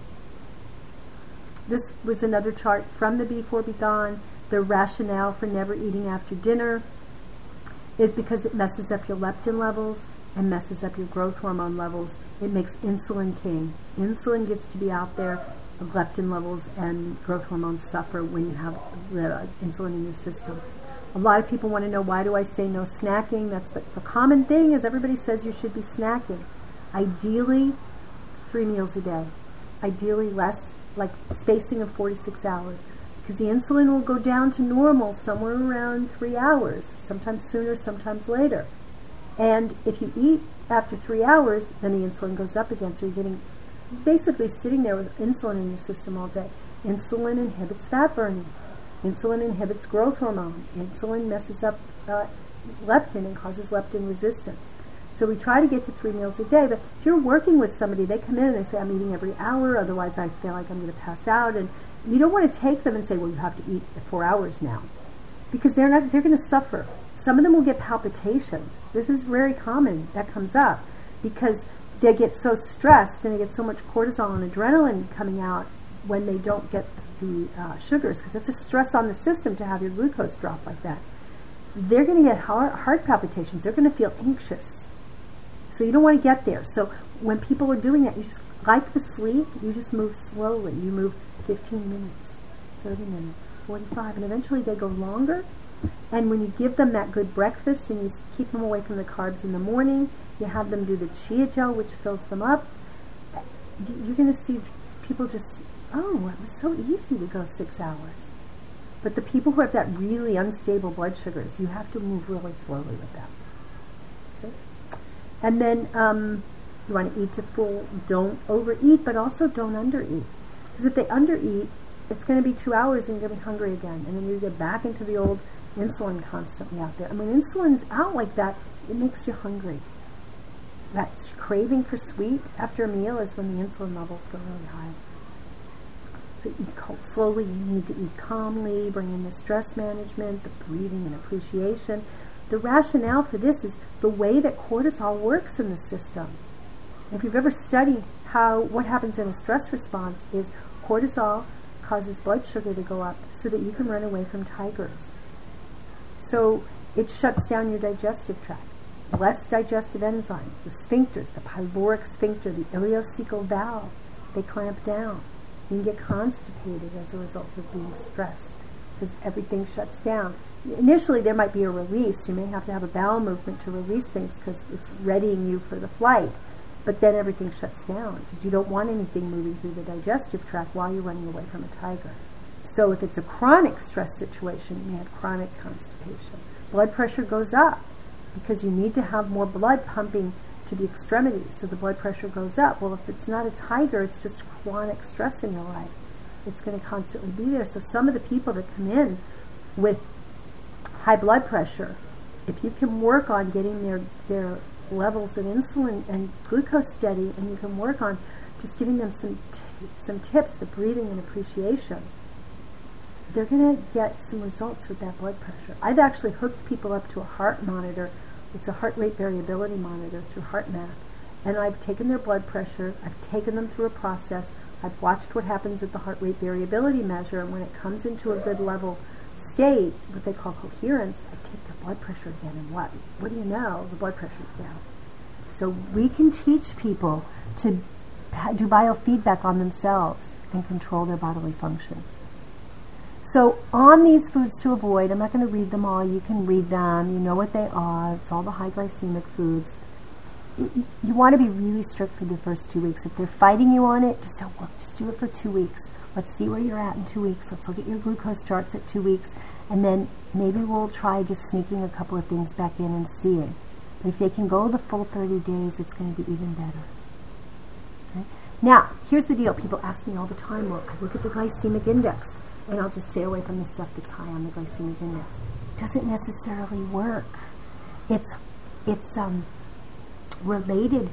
This was another chart from the Before Begone. The rationale for never eating after dinner is because it messes up your leptin levels and messes up your growth hormone levels. It makes insulin king. Insulin gets to be out there. Leptin levels and growth hormones suffer when you have the insulin in your system. A lot of people want to know, why do I say no snacking? That's the common thing, is everybody says you should be snacking. Ideally, 3 meals a day. Ideally less, like spacing of 4 to 6 hours. Because the insulin will go down to normal somewhere around 3 hours, sometimes sooner, sometimes later. And if you eat after 3 hours, then the insulin goes up again, so you're getting basically sitting there with insulin in your system all day. Insulin inhibits fat burning. Insulin inhibits growth hormone. Insulin messes up leptin and causes leptin resistance. So we try to get to 3 meals a day, but if you're working with somebody, they come in and they say, I'm eating every hour, otherwise I feel like I'm going to pass out. And you don't want to take them and say, well, you have to eat 4 hours now, because they're going to suffer. Some of them will get palpitations. This is very common that comes up because they get so stressed and they get so much cortisol and adrenaline coming out when they don't get the sugars, because it's a stress on the system to have your glucose drop like that. They're going to get heart palpitations. They're going to feel anxious. So you don't want to get there. So when people are doing that, you just, like the sleep, you just move slowly. You move 15 minutes, 30 minutes, 45, and eventually they go longer. And when you give them that good breakfast and you keep them away from the carbs in the morning, you have them do the chia gel, which fills them up, you're going to see people just, oh, it was so easy to go 6 hours. But the people who have that really unstable blood sugars, you have to move really slowly with them. Okay? And then you want to eat to full. Don't overeat, but also don't undereat. Because if they undereat, it's going to be 2 hours and you're going to be hungry again. And then you get back into the old insulin constantly out there. And when insulin's out like that, it makes you hungry. That craving for sweet after a meal is when the insulin levels go really high. So eat slowly. You need to eat calmly, bring in the stress management, the breathing and appreciation. The rationale for this is the way that cortisol works in the system. If you've ever studied what happens in a stress response is cortisol causes blood sugar to go up so that you can run away from tigers. So it shuts down your digestive tract. Less digestive enzymes, the sphincters, the pyloric sphincter, the ileocecal valve, they clamp down. You can get constipated as a result of being stressed because everything shuts down. Initially, there might be a release. You may have to have a bowel movement to release things because it's readying you for the flight. But then everything shuts down because you don't want anything moving through the digestive tract while you're running away from a tiger. So if it's a chronic stress situation, you may have chronic constipation. Blood pressure goes up because you need to have more blood pumping to the extremities, so the blood pressure goes up. Well, if it's not a tiger, it's just chronic stress in your life. It's going to constantly be there. So some of the people that come in with high blood pressure, if you can work on getting their levels of insulin and glucose steady, and you can work on just giving them some tips, the breathing and appreciation, they're going to get some results with that blood pressure. I've actually hooked people up to a heart monitor. It's a heart rate variability monitor through HeartMath. And I've taken their blood pressure, I've taken them through a process, I've watched what happens at the heart rate variability measure, and when it comes into a good level state, what they call coherence, I take their blood pressure again, and what do you know? The blood pressure's down. So we can teach people to do biofeedback on themselves and control their bodily functions. So on these foods to avoid, I'm not going to read them all. You can read them. You know what they are. It's all the high glycemic foods. You want to be really strict for the first 2 weeks. If they're fighting you on it, just say, look, just do it for 2 weeks. Let's see where you're at in 2 weeks. Let's look at your glucose charts at 2 weeks. And then maybe we'll try just sneaking a couple of things back in and seeing. But if they can go the full 30 days, it's going to be even better. Okay? Now, here's the deal. People ask me all the time, well, I look at the glycemic index, and I'll just stay away from the stuff that's high on the glycemic index. It doesn't necessarily work. It's related.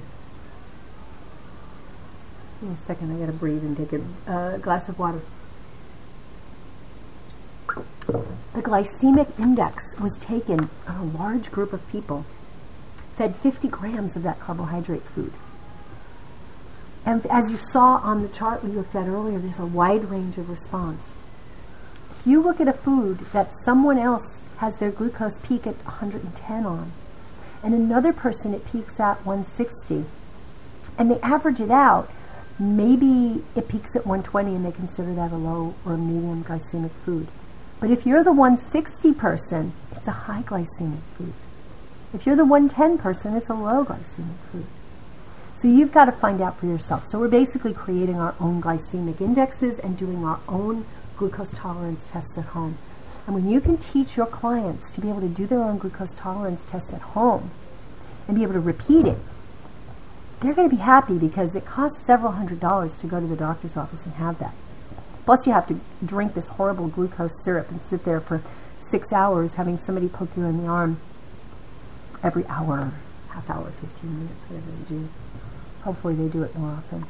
Give me a second, I gotta breathe and take a glass of water. The glycemic index was taken on a large group of people, fed 50 grams of that carbohydrate food. And as you saw on the chart we looked at earlier, there's a wide range of response. If you look at a food that someone else has their glucose peak at 110 on, and another person it peaks at 160, and they average it out, maybe it peaks at 120 and they consider that a low or a medium glycemic food. But if you're the 160 person, it's a high glycemic food. If you're the 110 person, it's a low glycemic food. So you've got to find out for yourself. So we're basically creating our own glycemic indexes and doing our own glucose tolerance tests at home. And when you can teach your clients to be able to do their own glucose tolerance test at home and be able to repeat it, they're going to be happy because it costs several $100s to go to the doctor's office and have that. Plus you have to drink this horrible glucose syrup and sit there for 6 hours having somebody poke you in the arm every hour, half hour, 15 minutes, whatever they do. Hopefully they do it more often.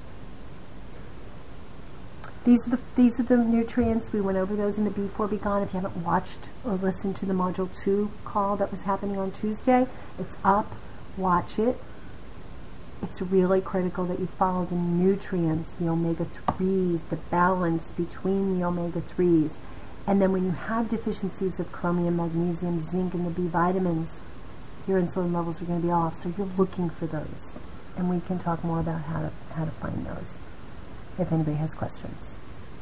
These are the nutrients. We went over those in the Before Be Gone. If you haven't watched or listened to the Module 2 call that was happening on Tuesday, it's up. Watch it. It's really critical that you follow the nutrients, the omega-3s, the balance between the omega-3s. And then when you have deficiencies of chromium, magnesium, zinc, and the B vitamins, your insulin levels are going to be off. So you're looking for those. And we can talk more about how to find those if anybody has questions.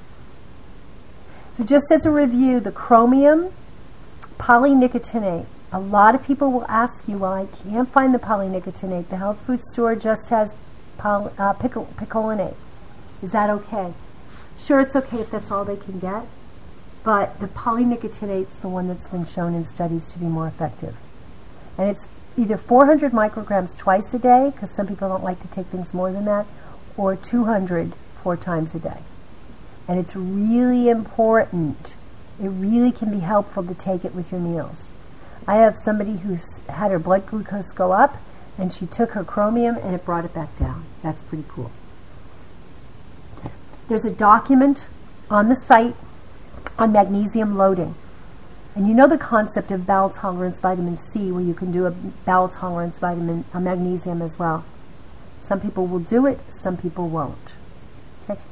So just as a review, the chromium polynicotinate. A lot of people will ask you, well, I can't find the polynicotinate. The health food store just has picolinate. Is that okay? Sure, it's okay if that's all they can get, but the polynicotinate's the one that's been shown in studies to be more effective. And it's either 400 micrograms twice a day, because some people don't like to take things more than that, or 200 4 times a day. And it's really important. It really can be helpful to take it with your meals. I have somebody who's had her blood glucose go up, and she took her chromium and it brought it back down. That's pretty cool. There's a document on the site on magnesium loading. And you know the concept of bowel tolerance vitamin C, where you can do a bowel tolerance magnesium as well. Some people will do it, some people won't. Okay?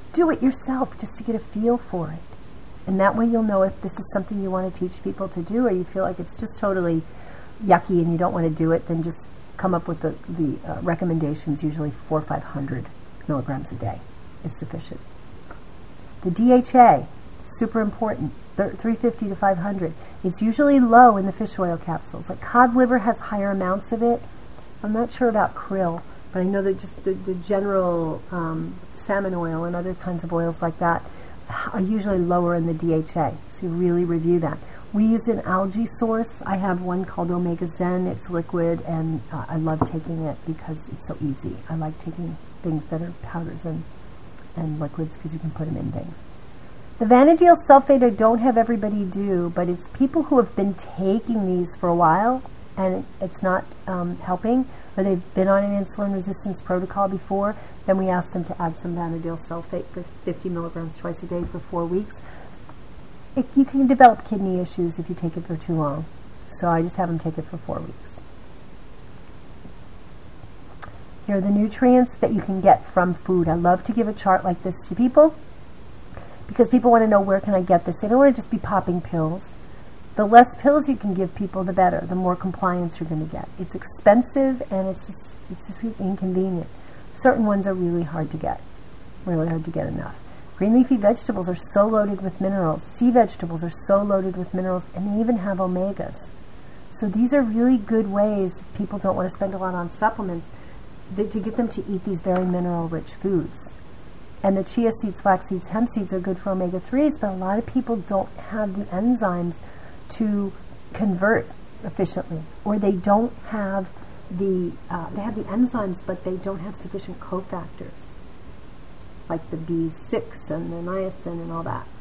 do it yourself just to get a feel for it. And that way you'll know if this is something you want to teach people to do, or you feel like it's just totally yucky and you don't want to do it, then just come up with the recommendations. Usually 400 or 500 milligrams a day is sufficient. The DHA, super important, 350 to 500. It's usually low in the fish oil capsules. Like cod liver has higher amounts of it. I'm not sure about krill, but I know that just the general salmon oil and other kinds of oils like that are usually lower in the DHA. So you really review that. We use an algae source. I have one called Omega Zen. It's liquid, and I love taking it because it's so easy. I like taking things that are powders and liquids because you can put them in things. The vanadyl sulfate I don't have everybody do, but it's people who have been taking these for a while and it's not helping, or they've been on an insulin resistance protocol before, then we ask them to add some vanadyl sulfate for 50 milligrams twice a day for 4 weeks. You can develop kidney issues if you take it for too long. So I just have them take it for 4 weeks. Here are the nutrients that you can get from food. I love to give a chart like this to people because people want to know, where can I get this? They don't want to just be popping pills. The less pills you can give people, the better. The more compliance you're going to get. It's expensive and it's just inconvenient. Certain ones are really hard to get enough. Green leafy vegetables are so loaded with minerals. Sea vegetables are so loaded with minerals, and they even have omegas. So these are really good ways, if people don't want to spend a lot on supplements, to get them to eat these very mineral-rich foods. And the chia seeds, flax seeds, hemp seeds are good for omega-3s, but a lot of people don't have the enzymes to convert efficiently, or they don't have they have the enzymes, but they don't have sufficient cofactors, like the B6 and the niacin and all that.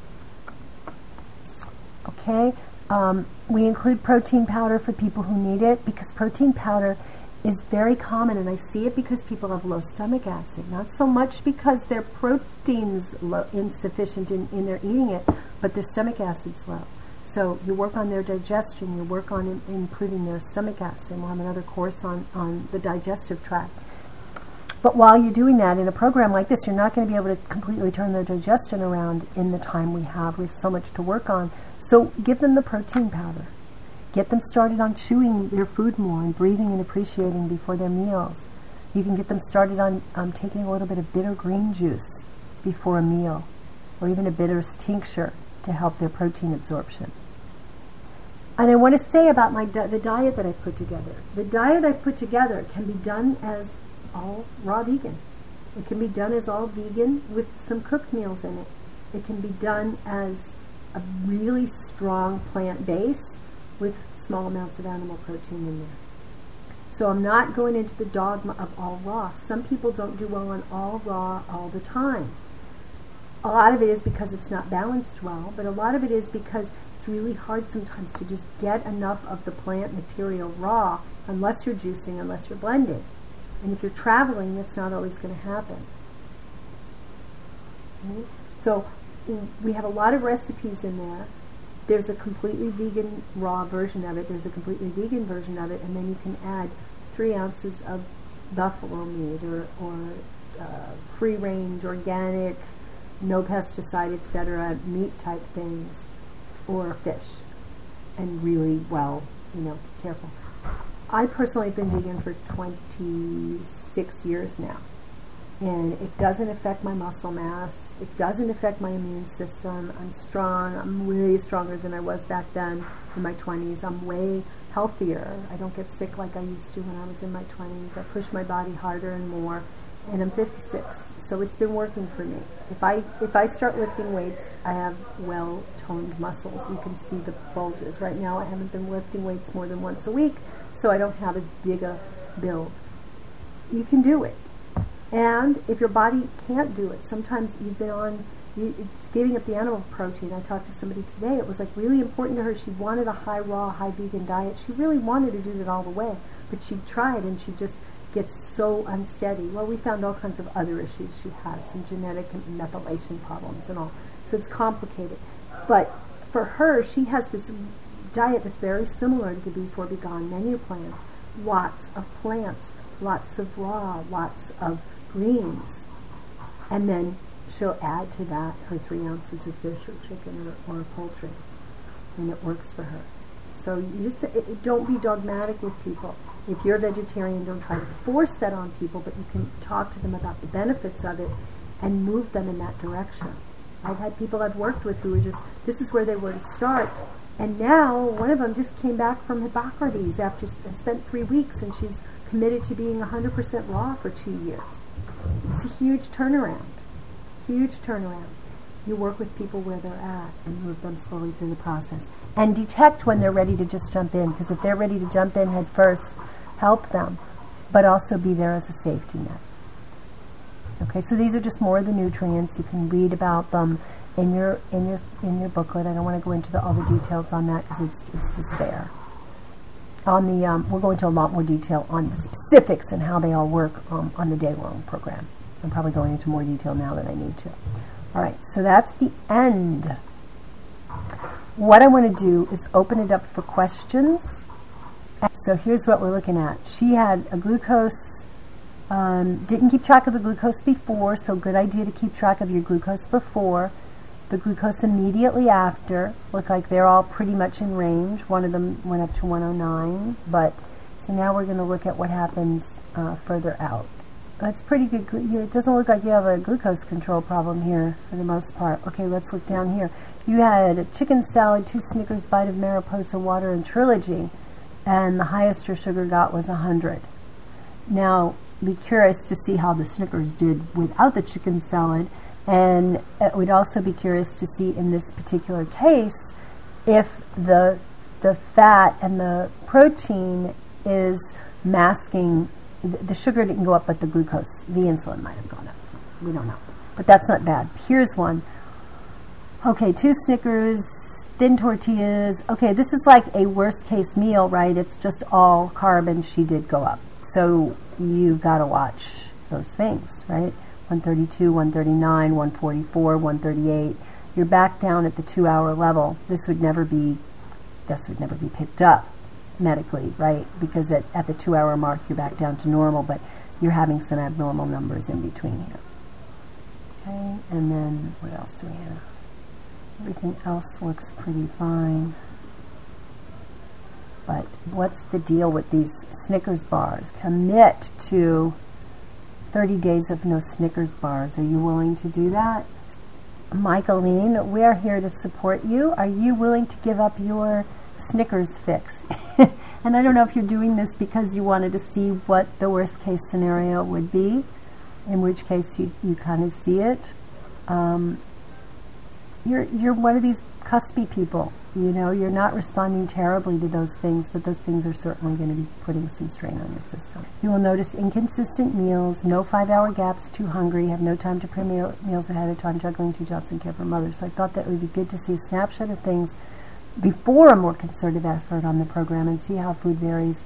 Okay, we include protein powder for people who need it, because protein powder is very common, and I see it because people have low stomach acid. Not so much because their protein's insufficient in their eating it, but their stomach acid's low. So you work on their digestion, you work on improving their stomach acid. We'll have another course on the digestive tract. But while you're doing that in a program like this, you're not going to be able to completely turn their digestion around in the time we have. We have so much to work on. So give them the protein powder. Get them started on chewing their food more and breathing and appreciating before their meals. You can get them started on taking a little bit of bitter green juice before a meal, or even a bitter tincture to help their protein absorption. And I want to say about the diet that I put together. The diet I put together can be done as all raw vegan. It can be done as all vegan with some cooked meals in it. It can be done as a really strong plant base with small amounts of animal protein in there. So I'm not going into the dogma of all raw. Some people don't do well on all raw all the time. A lot of it is because it's not balanced well, but a lot of it is because it's really hard sometimes to just get enough of the plant material raw, unless you're juicing, unless you're blending. And if you're traveling, that's not always going to happen. Okay? So we have a lot of recipes in there. There's a completely vegan raw version of it. There's a completely vegan version of it. And then you can add 3 ounces of buffalo meat or free-range, organic, no pesticide, etc., meat type things, or fish. And really, careful. I personally have been vegan for 26 years now. And it doesn't affect my muscle mass. It doesn't affect my immune system. I'm strong. I'm way stronger than I was back then in my 20s. I'm way healthier. I don't get sick like I used to when I was in my 20s. I push my body harder and more. And I'm 56, so it's been working for me. If I start lifting weights, I have well-toned muscles. You can see the bulges. Right now I haven't been lifting weights more than once a week, so I don't have as big a build. You can do it. And if your body can't do it, sometimes you've been on, it's giving up the animal protein. I talked to somebody today. It was like really important to her. She wanted a high raw, high vegan diet. She really wanted to do it all the way, but she tried and she just gets so unsteady. Well, we found all kinds of other issues she has, some genetic and methylation problems and all. So it's complicated. But for her, she has this diet that's very similar to the Before Be Gone menu plan. Lots of plants, lots of raw, lots of greens, and then she'll add to that her 3 ounces of fish or chicken or poultry, and it works for her. So you just don't be dogmatic with people. If you're a vegetarian, don't try to force that on people, but you can talk to them about the benefits of it and move them in that direction. I've had people I've worked with who were just, this is where they were to start. And now one of them just came back from Hippocrates and spent 3 weeks, and she's committed to being 100% raw for 2 years. It's a huge turnaround. Huge turnaround. You work with people where they're at and move them slowly through the process. And detect when they're ready to just jump in, because if they're ready to jump in head first, help them, but also be there as a safety net. Okay, so these are just more of the nutrients. You can read about them in your booklet. I don't want to go into all the details on that because it's just there. On the we'll go into a lot more detail on the specifics and how they all work on the day-long program. I'm probably going into more detail now than I need to. All right, so that's the end. What I want to do is open it up for questions. So here's what we're looking at. She had a glucose, didn't keep track of the glucose before, so good idea to keep track of your glucose before. The glucose immediately after, look like they're all pretty much in range. One of them went up to 109, but so now we're going to look at what happens further out. That's pretty good. It doesn't look like you have a glucose control problem here for the most part. Okay, let's look down here. You had a chicken salad, 2 Snickers, bite of Mariposa water, and Trilogy, and the highest your sugar got was 100. Now, be curious to see how the Snickers did without the chicken salad, and it would also be curious to see in this particular case if the fat and the protein is masking. The sugar didn't go up, but the glucose, the insulin might have gone up. We don't know. But that's not bad. Here's one. Okay, 2 Snickers, thin tortillas. Okay, this is like a worst case meal, right? It's just all carb, and she did go up. So you've got to watch those things, right? 132, 139, 144, 138. You're back down at the 2-hour level. This would never be picked up medically, right? Because at the 2-hour mark, you're back down to normal, but you're having some abnormal numbers in between here. Okay, and then what else do we have? Everything else looks pretty fine. But what's the deal with these Snickers bars? Commit to 30 days of no Snickers bars. Are you willing to do that? Michaeline, we're here to support you. Are you willing to give up your Snickers fix? And I don't know if you're doing this because you wanted to see what the worst case scenario would be, in which case you kind of see it. You're one of these cuspy people. You know, you're not responding terribly to those things, but those things are certainly going to be putting some strain on your system. You will notice inconsistent meals, no 5-hour gaps, too hungry, have no time to prepare meals ahead of time, juggling 2 jobs and care for mother. So I thought that it would be good to see a snapshot of things before a more concerted effort on the program and see how food varies.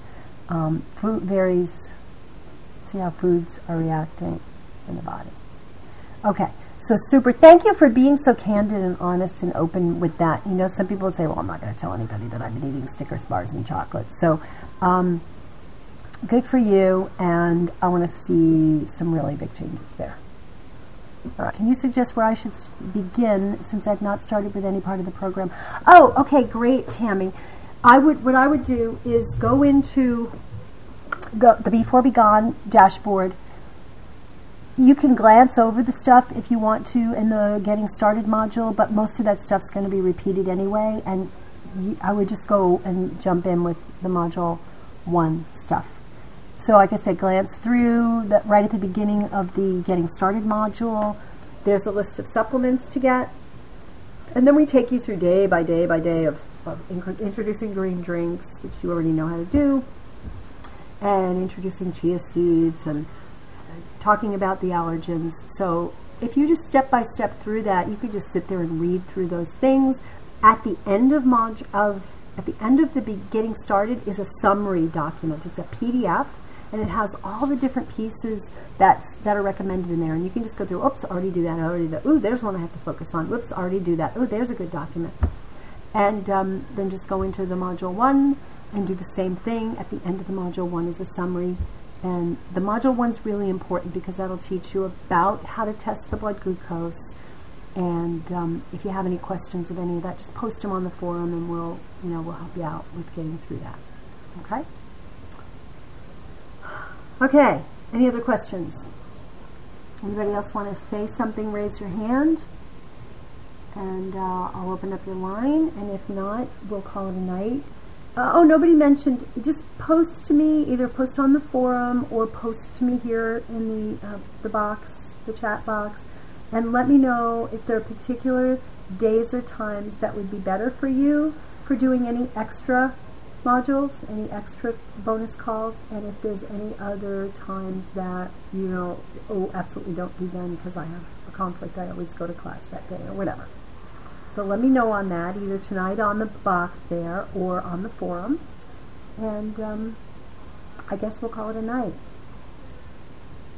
See how foods are reacting in the body. Okay. So super, thank you for being so candid and honest and open with that. You know, some people would say, well, I'm not going to tell anybody that I've been eating Snickers bars and chocolate. So good for you, and I want to see some really big changes there. All right. Can you suggest where I should begin since I've not started with any part of the program? Oh, okay, great, Tammy. What I would do is go into the Before Be Gone dashboard. You can glance over the stuff if you want to in the Getting Started module, but most of that stuff's going to be repeated anyway, and I would just go and jump in with the module 1 stuff. So like I said, glance through that right at the beginning of the Getting Started module. There's a list of supplements to get, and then we take you through day by day by day of introducing green drinks, which you already know how to do, and introducing chia seeds and talking about the allergens. So if you just step by step through that, you could just sit there and read through those things. At the end of the Getting Started is a summary document. It's a PDF, and it has all the different pieces that are recommended in there. And you can just go through. Oops, already do that. Already do that. Ooh, there's one I have to focus on. Whoops, already do that. Ooh, there's a good document. And then just go into the module 1 and do the same thing. At the end of the module 1 is a summary. And the module 1's really important because that'll teach you about how to test the blood glucose. And if you have any questions of any of that, just post them on the forum, and we'll help you out with getting through that. Okay? Okay. Any other questions? Anybody else want to say something? Raise your hand, and I'll open up your line. And if not, we'll call it a night. Oh, nobody mentioned. Just post to me. Either post on the forum or post to me here in the box, the chat box. And let me know if there are particular days or times that would be better for you for doing any extra modules, any extra bonus calls, and if there's any other times that, absolutely don't do them because I have a conflict. I always go to class that day or whatever. So let me know on that, either tonight on the box there or on the forum. And I guess we'll call it a night.